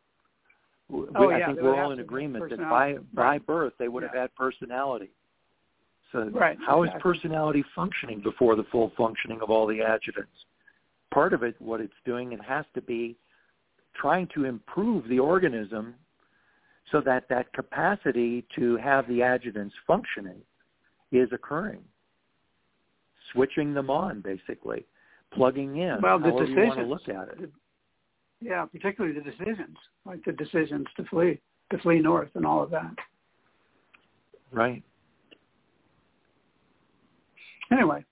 I think we're all in agreement that by birth they would have had personality. So how is personality functioning before the full functioning of all the adjutants? Part of it, what it's doing, it has to be trying to improve the organism so that capacity to have the adjutants functioning is occurring. Switching them on, basically. Plugging in, however you want to look at it. Particularly the decisions, like the decisions to flee north and all of that. Right. Anyway.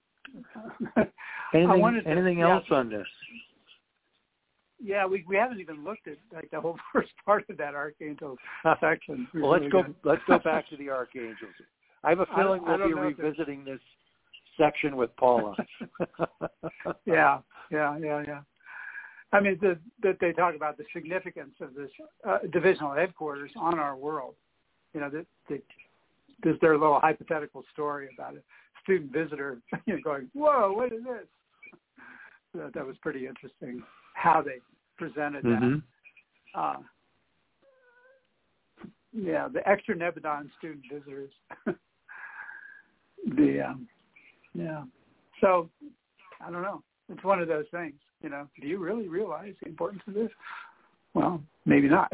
Anything else on this? Yeah, we haven't even looked at the whole first part of that Archangel section. Well, let's go back to the Archangels. I have a feeling we'll be revisiting this section with Paula. Yeah. I mean, that they talk about the significance of this divisional headquarters on our world. There's their little hypothetical story about a student visitor going, "Whoa, what is this?" That was pretty interesting how they presented that. The extra Nebadon student visitors. So I don't know. It's one of those things. Do you really realize the importance of this? Well, maybe not.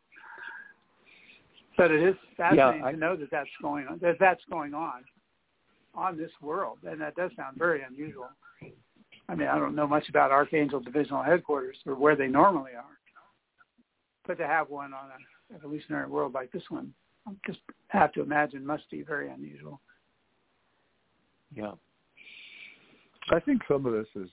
But it is fascinating to know that that's going on. That's going on this world, and that does sound very unusual. I mean, I don't know much about Archangel Divisional Headquarters or where they normally are, but to have one on an evolutionary world like this one I just have to imagine must be very unusual. Yeah. I think some of this is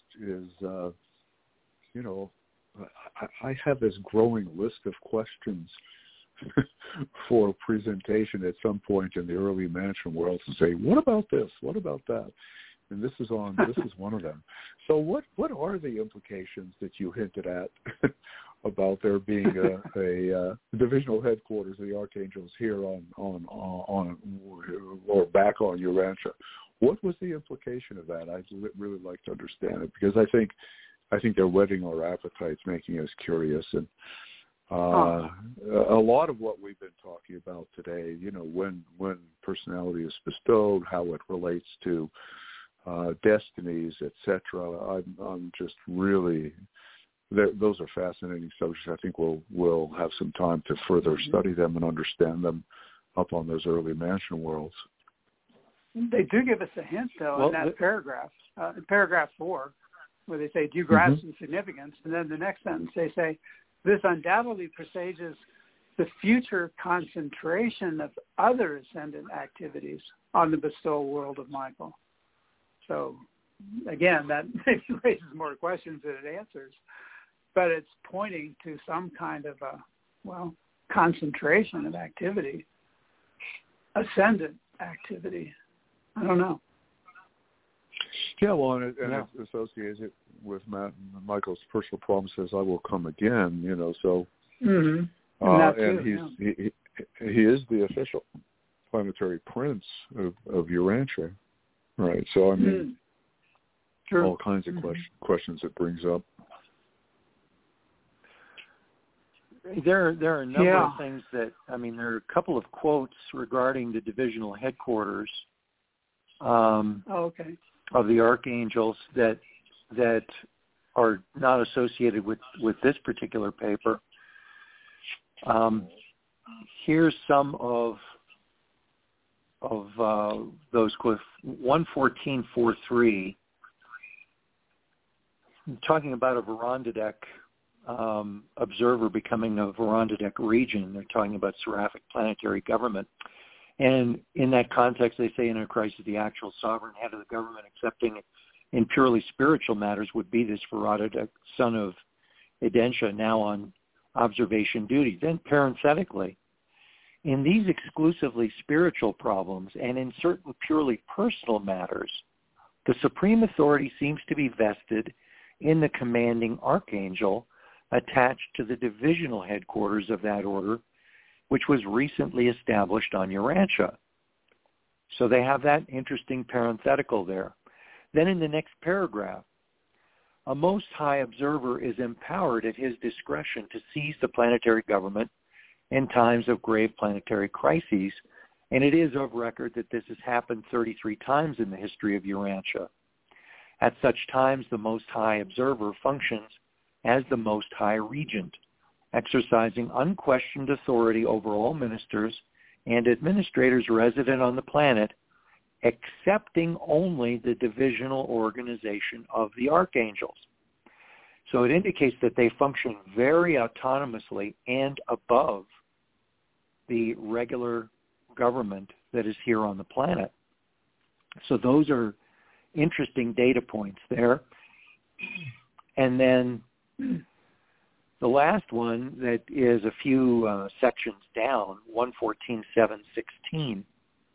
I have this growing list of questions for a presentation at some point in the early management world to say, what about this? What about that? And this is one of them. So what are the implications that you hinted at about there being a divisional headquarters of the Archangels here on or back on Urantia? What was the implication of that? I'd really like to understand it, because I think they're whetting our appetites, making us curious, and a lot of what we've been talking about today, when personality is bestowed, how it relates to destinies, etc. I'm just really, those are fascinating subjects. I think we'll have some time to further study them and understand them up on those early mansion worlds. They do give us a hint, though, in that paragraph, in paragraph 4, where they say, do you grasp the significance? And then the next sentence they say, this undoubtedly presages the future concentration of other ascendant activities on the bestowal world of Michael. So, again, that maybe raises more questions than it answers, but it's pointing to some kind of concentration of activity, ascendant activity. I don't know. Yeah, well, and it associates it with Michael's personal promise, says, "I will come again." So, and he is the official planetary prince of Urantia, right? So, I mean, all kinds of questions it brings up. There are a number of things that, there are a couple of quotes regarding the divisional headquarters of the Archangels that are not associated with this particular paper. Here's some of those quotes. 114.4.3, talking about a Verandadek observer becoming a Verandadek region. They're talking about seraphic planetary government. And in that context, they say in a crisis, the actual sovereign head of the government accepting in purely spiritual matters would be this Verandadek, son of Edentia, now on observation duty. Then parenthetically, in these exclusively spiritual problems and in certain purely personal matters, the supreme authority seems to be vested in the commanding archangel attached to the divisional headquarters of that order, which was recently established on Urantia. So they have that interesting parenthetical there. Then in the next paragraph, a most high observer is empowered at his discretion to seize the planetary government in times of grave planetary crises, and it is of record that this has happened 33 times in the history of Urantia. At such times, the most high observer functions as the most high regent, exercising unquestioned authority over all ministers and administrators resident on the planet, excepting only the divisional organization of the archangels. So it indicates that they function very autonomously and above the regular government that is here on the planet. So those are interesting data points there. And then the last one that is a few sections down, 114.7.16.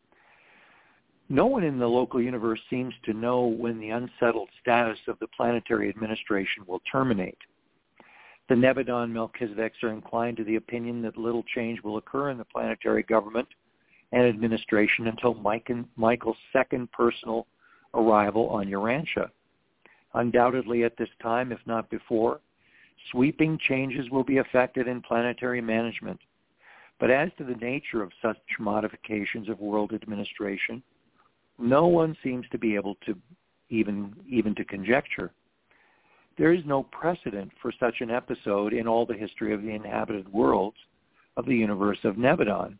No one in the local universe seems to know when the unsettled status of the planetary administration will terminate. The Nebadon Melchizedeks are inclined to the opinion that little change will occur in the planetary government and administration until Michael's second personal arrival on Urantia. Undoubtedly at this time, if not before, sweeping changes will be effected in planetary management. But as to the nature of such modifications of world administration, no one seems to be able to even to conjecture. There is no precedent for such an episode in all the history of the inhabited worlds of the universe of Nebadon.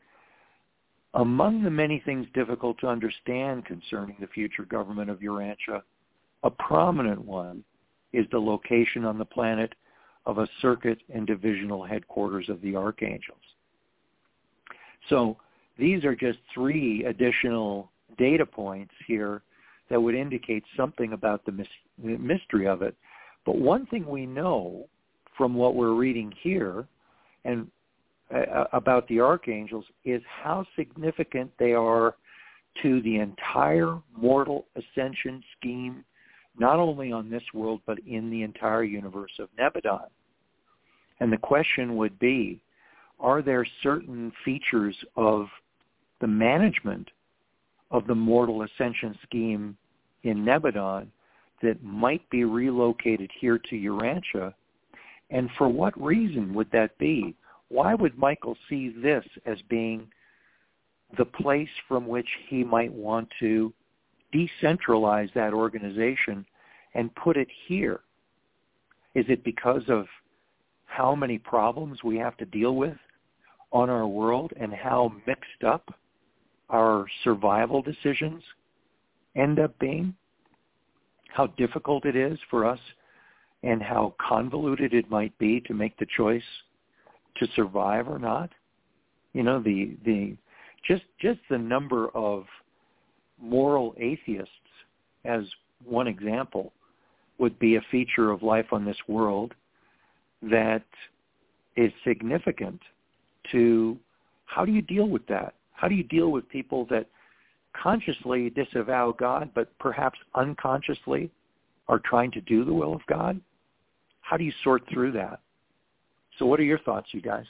Among the many things difficult to understand concerning the future government of Urantia, a prominent one is the location on the planet of a circuit and divisional headquarters of the archangels. So these are just 3 additional data points here that would indicate something about the mystery of it. But one thing we know from what we're reading here and about the archangels is how significant they are to the entire mortal ascension scheme, not only on this world, but in the entire universe of Nebadon. And the question would be, are there certain features of the management of the mortal ascension scheme in Nebadon that might be relocated here to Urantia? And for what reason would that be? Why would Michael see this as being the place from which he might want to decentralize that organization and put it here? Is it because of how many problems we have to deal with on our world and how mixed up our survival decisions end up being? How difficult it is for us and how convoluted it might be to make the choice to survive or not? You know, just the number of moral atheists, as one example, would be a feature of life on this world that is significant to how do you deal with that? How do you deal with people that consciously disavow God, but perhaps unconsciously are trying to do the will of God? How do you sort through that? So what are your thoughts, you guys?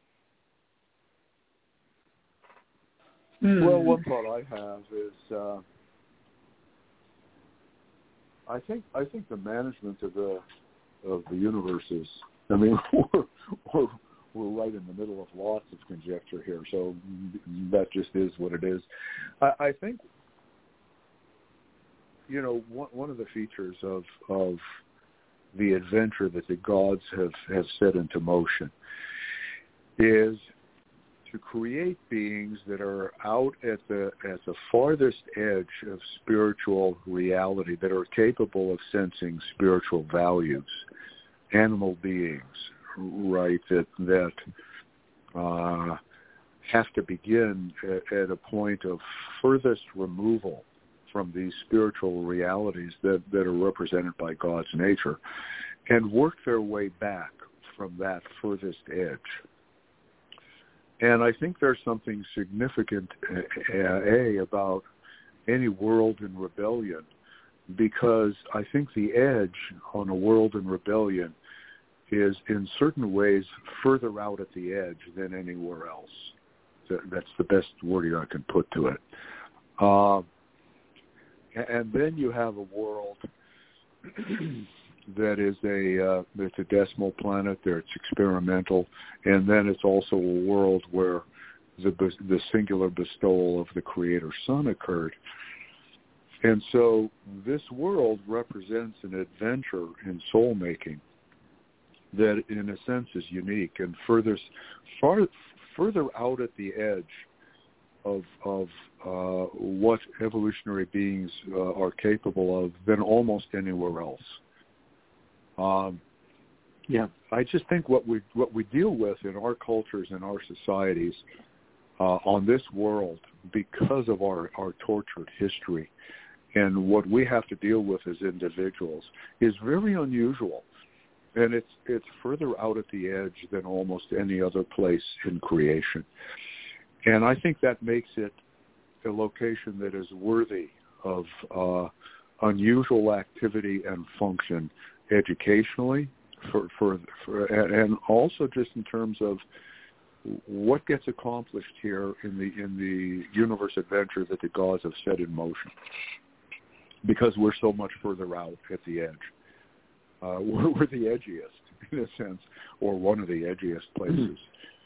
Well, one thought I have is I think the management of the universe is, I mean, we're right in the middle of lots of conjecture here, so that just is what it is. I think, you know, one of the features of the adventure that the gods have set into motion is to create beings that are out at the farthest edge of spiritual reality, that are capable of sensing spiritual values, animal beings, right, that have to begin at a point of furthest removal from these spiritual realities that are represented by God's nature, and work their way back from that furthest edge. And I think there's something significant, about any world in rebellion, because I think the edge on a world in rebellion is in certain ways further out at the edge than anywhere else. That's the best wording I can put to it. And then you have a world that is it's a decimal planet. There, it's experimental, and then it's also a world where the singular bestowal of the Creator Son occurred. And so this world represents an adventure in soul making that, in a sense, is unique and further out at the edge of what evolutionary beings are capable of than almost anywhere else. I just think what we deal with in our cultures and our societies on this world, because of our tortured history and what we have to deal with as individuals, is very unusual, and it's further out at the edge than almost any other place in creation. And I think that makes it a location that is worthy of unusual activity and function educationally, and also just in terms of what gets accomplished here in the universe adventure that the gods have set in motion. Because we're so much further out at the edge, we're the edgiest in a sense, or one of the edgiest places.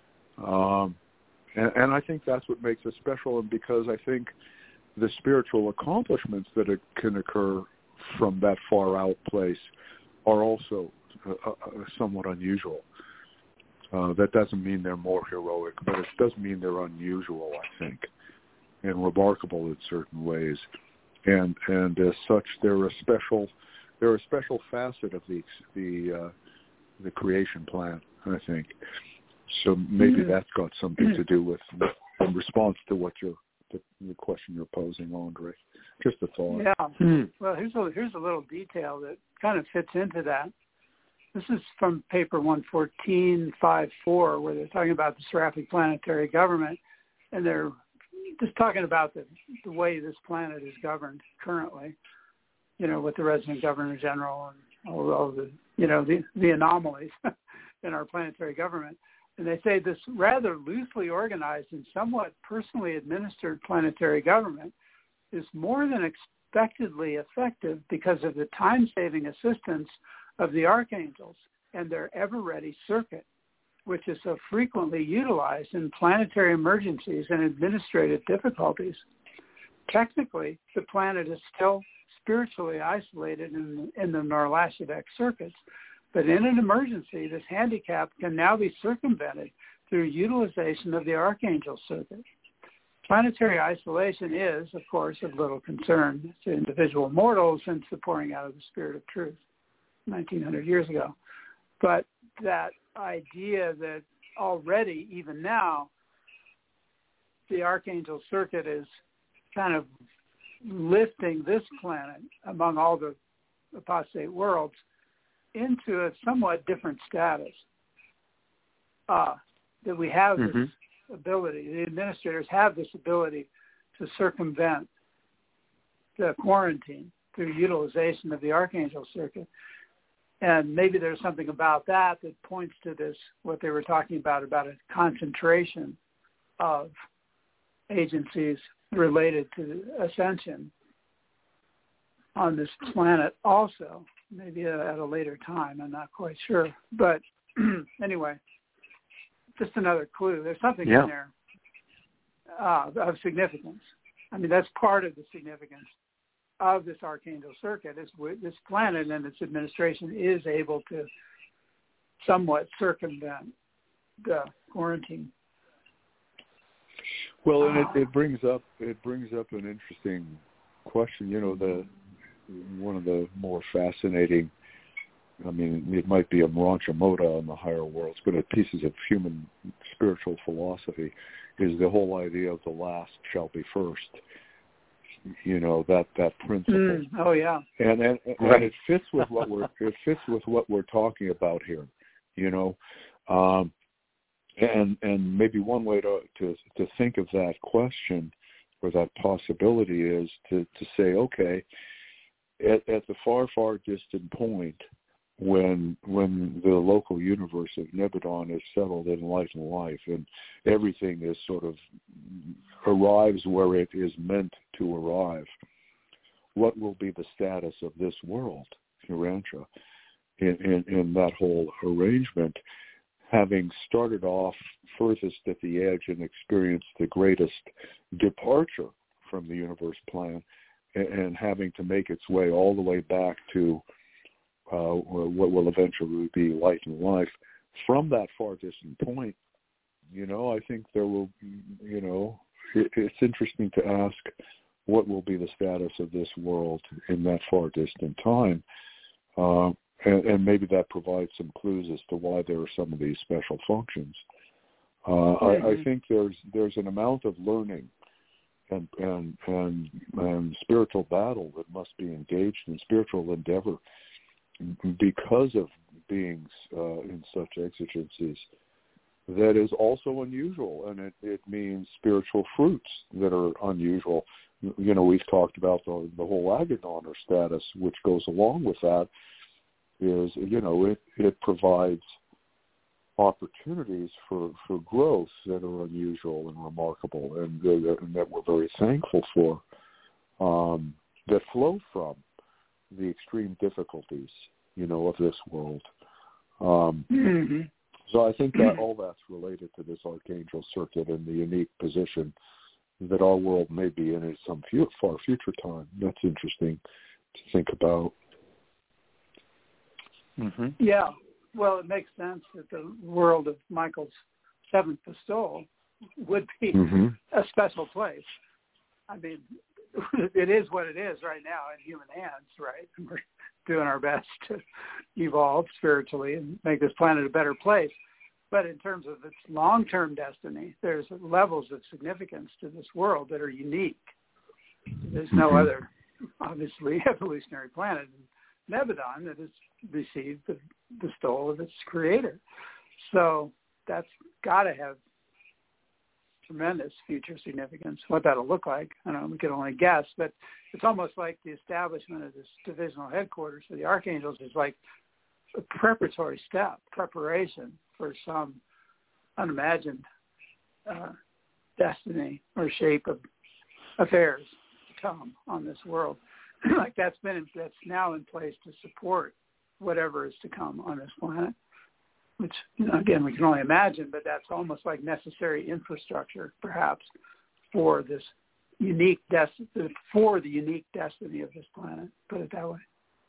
And I think that's what makes it special, and because I think the spiritual accomplishments that can occur from that far out place are also somewhat unusual. That doesn't mean they're more heroic, but it does mean they're unusual, I think, and remarkable in certain ways. And as such, they're a special facet of the creation plan, I think. So maybe that's got something to do with in response to what the question you're posing, Andre. Just a thought. Yeah. Well, here's a little detail that kind of fits into that. This is from paper 114.5.4, where they're talking about the Seraphic planetary government, and they're just talking about the way this planet is governed currently, with the resident governor general and all the, the anomalies in our planetary government. And they say this rather loosely organized and somewhat personally administered planetary government is more than expectedly effective because of the time-saving assistance of the archangels and their ever-ready circuit, which is so frequently utilized in planetary emergencies and administrative difficulties. Technically, the planet is still spiritually isolated in the Narlashidex circuits, but in an emergency, this handicap can now be circumvented through utilization of the Archangel circuit. Planetary isolation is, of course, of little concern to individual mortals since the pouring out of the Spirit of Truth 1900 years ago. But that idea that already, even now, the Archangel circuit is kind of lifting this planet among all the apostate worlds into a somewhat different status, that we have this ability, the administrators have this ability to circumvent the quarantine through utilization of the Archangel circuit. And maybe there's something about that points to this, what they were talking about a concentration of agencies related to ascension on this planet also, maybe at a later time. I'm not quite sure. But anyway, just another clue. There's something in there of significance. I mean, that's part of the significance of this Archangel circuit. Is this planet and its administration is able to somewhat circumvent the quarantine. Well, and it brings up an interesting question. One of the more fascinating, I mean, it might be a Rancha Moda on the higher worlds, but pieces of human spiritual philosophy is the whole idea of the last shall be first. That principle. Oh yeah. And it fits with what we're talking about here. And maybe one way to think of that question or that possibility is to say, okay, at the far distant point when the local universe of Nibbidon is settled in light and life and everything is sort of arrives where it is meant to arrive, what will be the status of this world, Urantia, in that whole arrangement, having started off furthest at the edge and experienced the greatest departure from the universe plan and having to make its way all the way back to what will eventually be light and life. From that far distant point, I think there will, it's interesting to ask what will be the status of this world in that far distant time. And maybe that provides some clues as to why there are some of these special functions. I think there's an amount of learning and spiritual battle that must be engaged in, spiritual endeavor, because of beings in such exigencies, that is also unusual, and it means spiritual fruits that are unusual. We've talked about the whole Agadoner status, which goes along with that, is, it provides opportunities for growth that are unusual and remarkable and that we're very thankful for, that flow from the extreme difficulties, of this world. So I think that all that's related to this Archangel circuit and the unique position that our world may be in at some far future time. That's interesting to think about. Yeah. Well, it makes sense that the world of Michael's seventh pistol would be a special place. I mean, it is what it is right now in human hands, right? And we're doing our best to evolve spiritually and make this planet a better place. But in terms of its long-term destiny, there's levels of significance to this world that are unique. There's no other, obviously, evolutionary planet in Nebadon that has received the bestowal of its creator. So that's got to have tremendous future significance. What that'll look like, I don't know, we can only guess, but it's almost like the establishment of this divisional headquarters for the Archangels is like a preparatory step, preparation for some unimagined destiny or shape of affairs to come on this world. Like that's now in place to support whatever is to come on this planet, which, again, we can only imagine, but that's almost like necessary infrastructure, perhaps, for this unique for the unique destiny of this planet. Put it that way.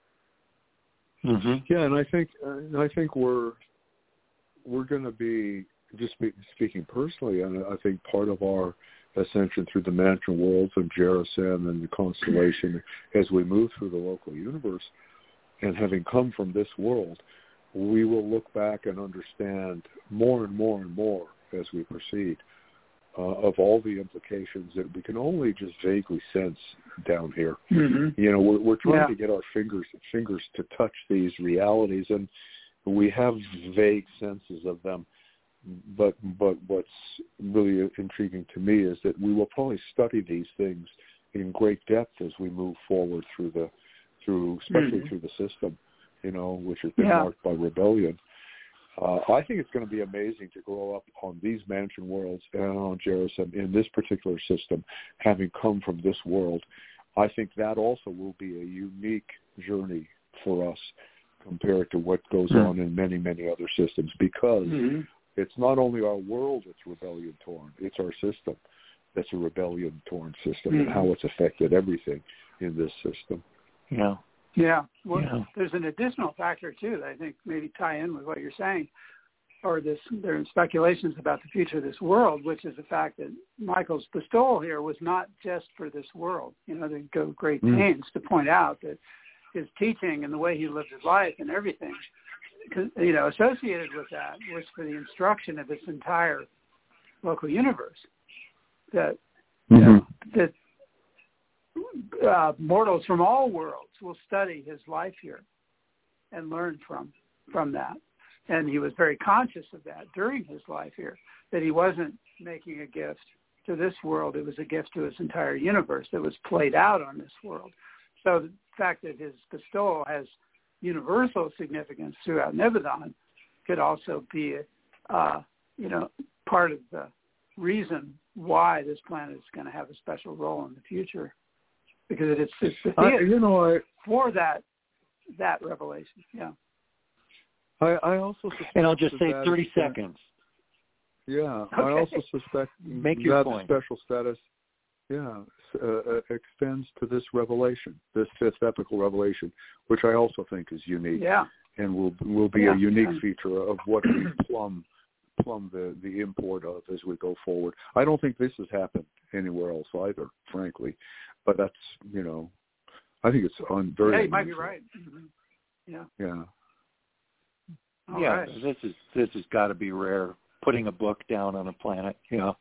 Mm-hmm. Yeah, and I think we're going to be, just speaking personally, and I think part of our ascension through the mansion worlds of Jerasan and the constellation as we move through the local universe, and having come from this world, we will look back and understand more and more and more as we proceed of all the implications that we can only just vaguely sense down here. Mm-hmm. We're trying to get our fingers to touch these realities, and we have vague senses of them. But what's really intriguing to me is that we will probably study these things in great depth as we move forward especially through the system, which has been marked by rebellion. I think it's going to be amazing to grow up on these mansion worlds and on Jerasan in this particular system, having come from this world. I think that also will be a unique journey for us compared to what goes on in many, many other systems, because it's not only our world that's rebellion-torn, it's our system that's a rebellion-torn system, and how it's affected everything in this system. Yeah. Yeah. Well, there's an additional factor, too, that I think maybe tie in with what you're saying, or there are speculations about the future of this world, which is the fact that Michael's bestowal here was not just for this world. They go great pains to point out that his teaching and the way he lived his life and everything, associated with that was for the instruction of this entire local universe. That mortals from all worlds will study his life here and learn from that. And he was very conscious of that during his life here, that he wasn't making a gift to this world. It was a gift to his entire universe that was played out on this world. So the fact that his bestowal has universal significance throughout Nebadon could also be, part of the reason why this planet is going to have a special role in the future, because it's the theater for that revelation. Yeah. I also suspect, and I'll just say 30 seconds. Yeah, okay. I also suspect that special status, extends to this revelation, this fifth epical revelation, which I also think is unique, and will be a unique feature of what we plumb the import of as we go forward. I don't think this has happened anywhere else either, frankly, but that's I think it's very. Yeah, you might be right. Mm-hmm. Yeah. Yeah. All yeah, right. This has got to be rare. Putting a book down on a planet,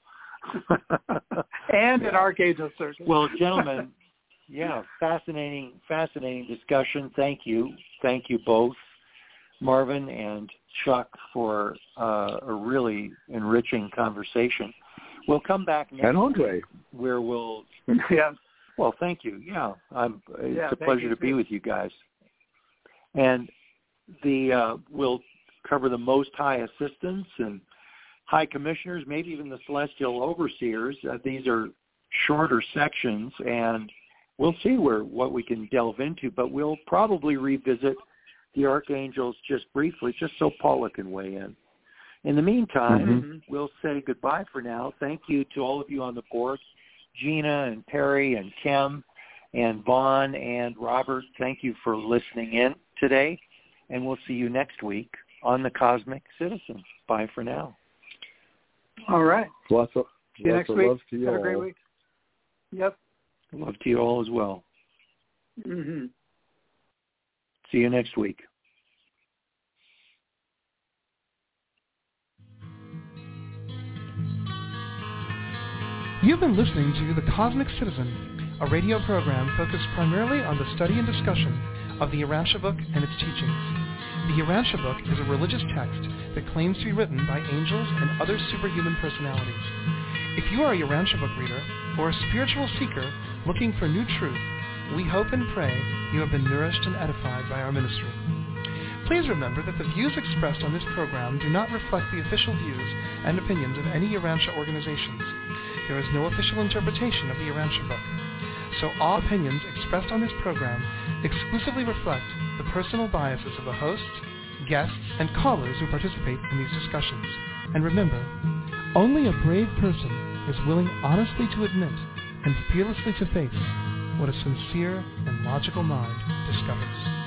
and an Archangel circuit. Well, gentlemen, fascinating discussion. Thank you both, Marvin and Chuck, for a really enriching conversation. We'll come back next and Andre, week where we'll. Yeah. Well, thank you. Yeah, it's a pleasure to be with you guys. And we'll cover the Most High Assistants and High Commissioners, maybe even the Celestial Overseers. These are shorter sections, and we'll see what we can delve into. But we'll probably revisit the Archangels just briefly, just so Paula can weigh in. In the meantime, we'll say goodbye for now. Thank you to all of you on the board, Gina and Perry and Kim and Vaughn and Robert. Thank you for listening in today, and we'll see you next week on The Cosmic Citizen. Bye for now. All right. Lots of next week. love to you Have all. a great week. Yep. Love to you all as well. Mm-hmm. See you next week. You've been listening to The Cosmic Citizen, a radio program focused primarily on the study and discussion of the Urantia book and its teachings. The Urantia book is a religious text that claims to be written by angels and other superhuman personalities. If you are a Urantia book reader or a spiritual seeker looking for new truth, we hope and pray you have been nourished and edified by our ministry. Please remember that the views expressed on this program do not reflect the official views and opinions of any Urantia organizations. There is no official interpretation of the Urantia book, so all opinions expressed on this program exclusively reflect the personal biases of the hosts, guests, and callers who participate in these discussions. And remember, only a brave person is willing honestly to admit and fearlessly to face what a sincere and logical mind discovers.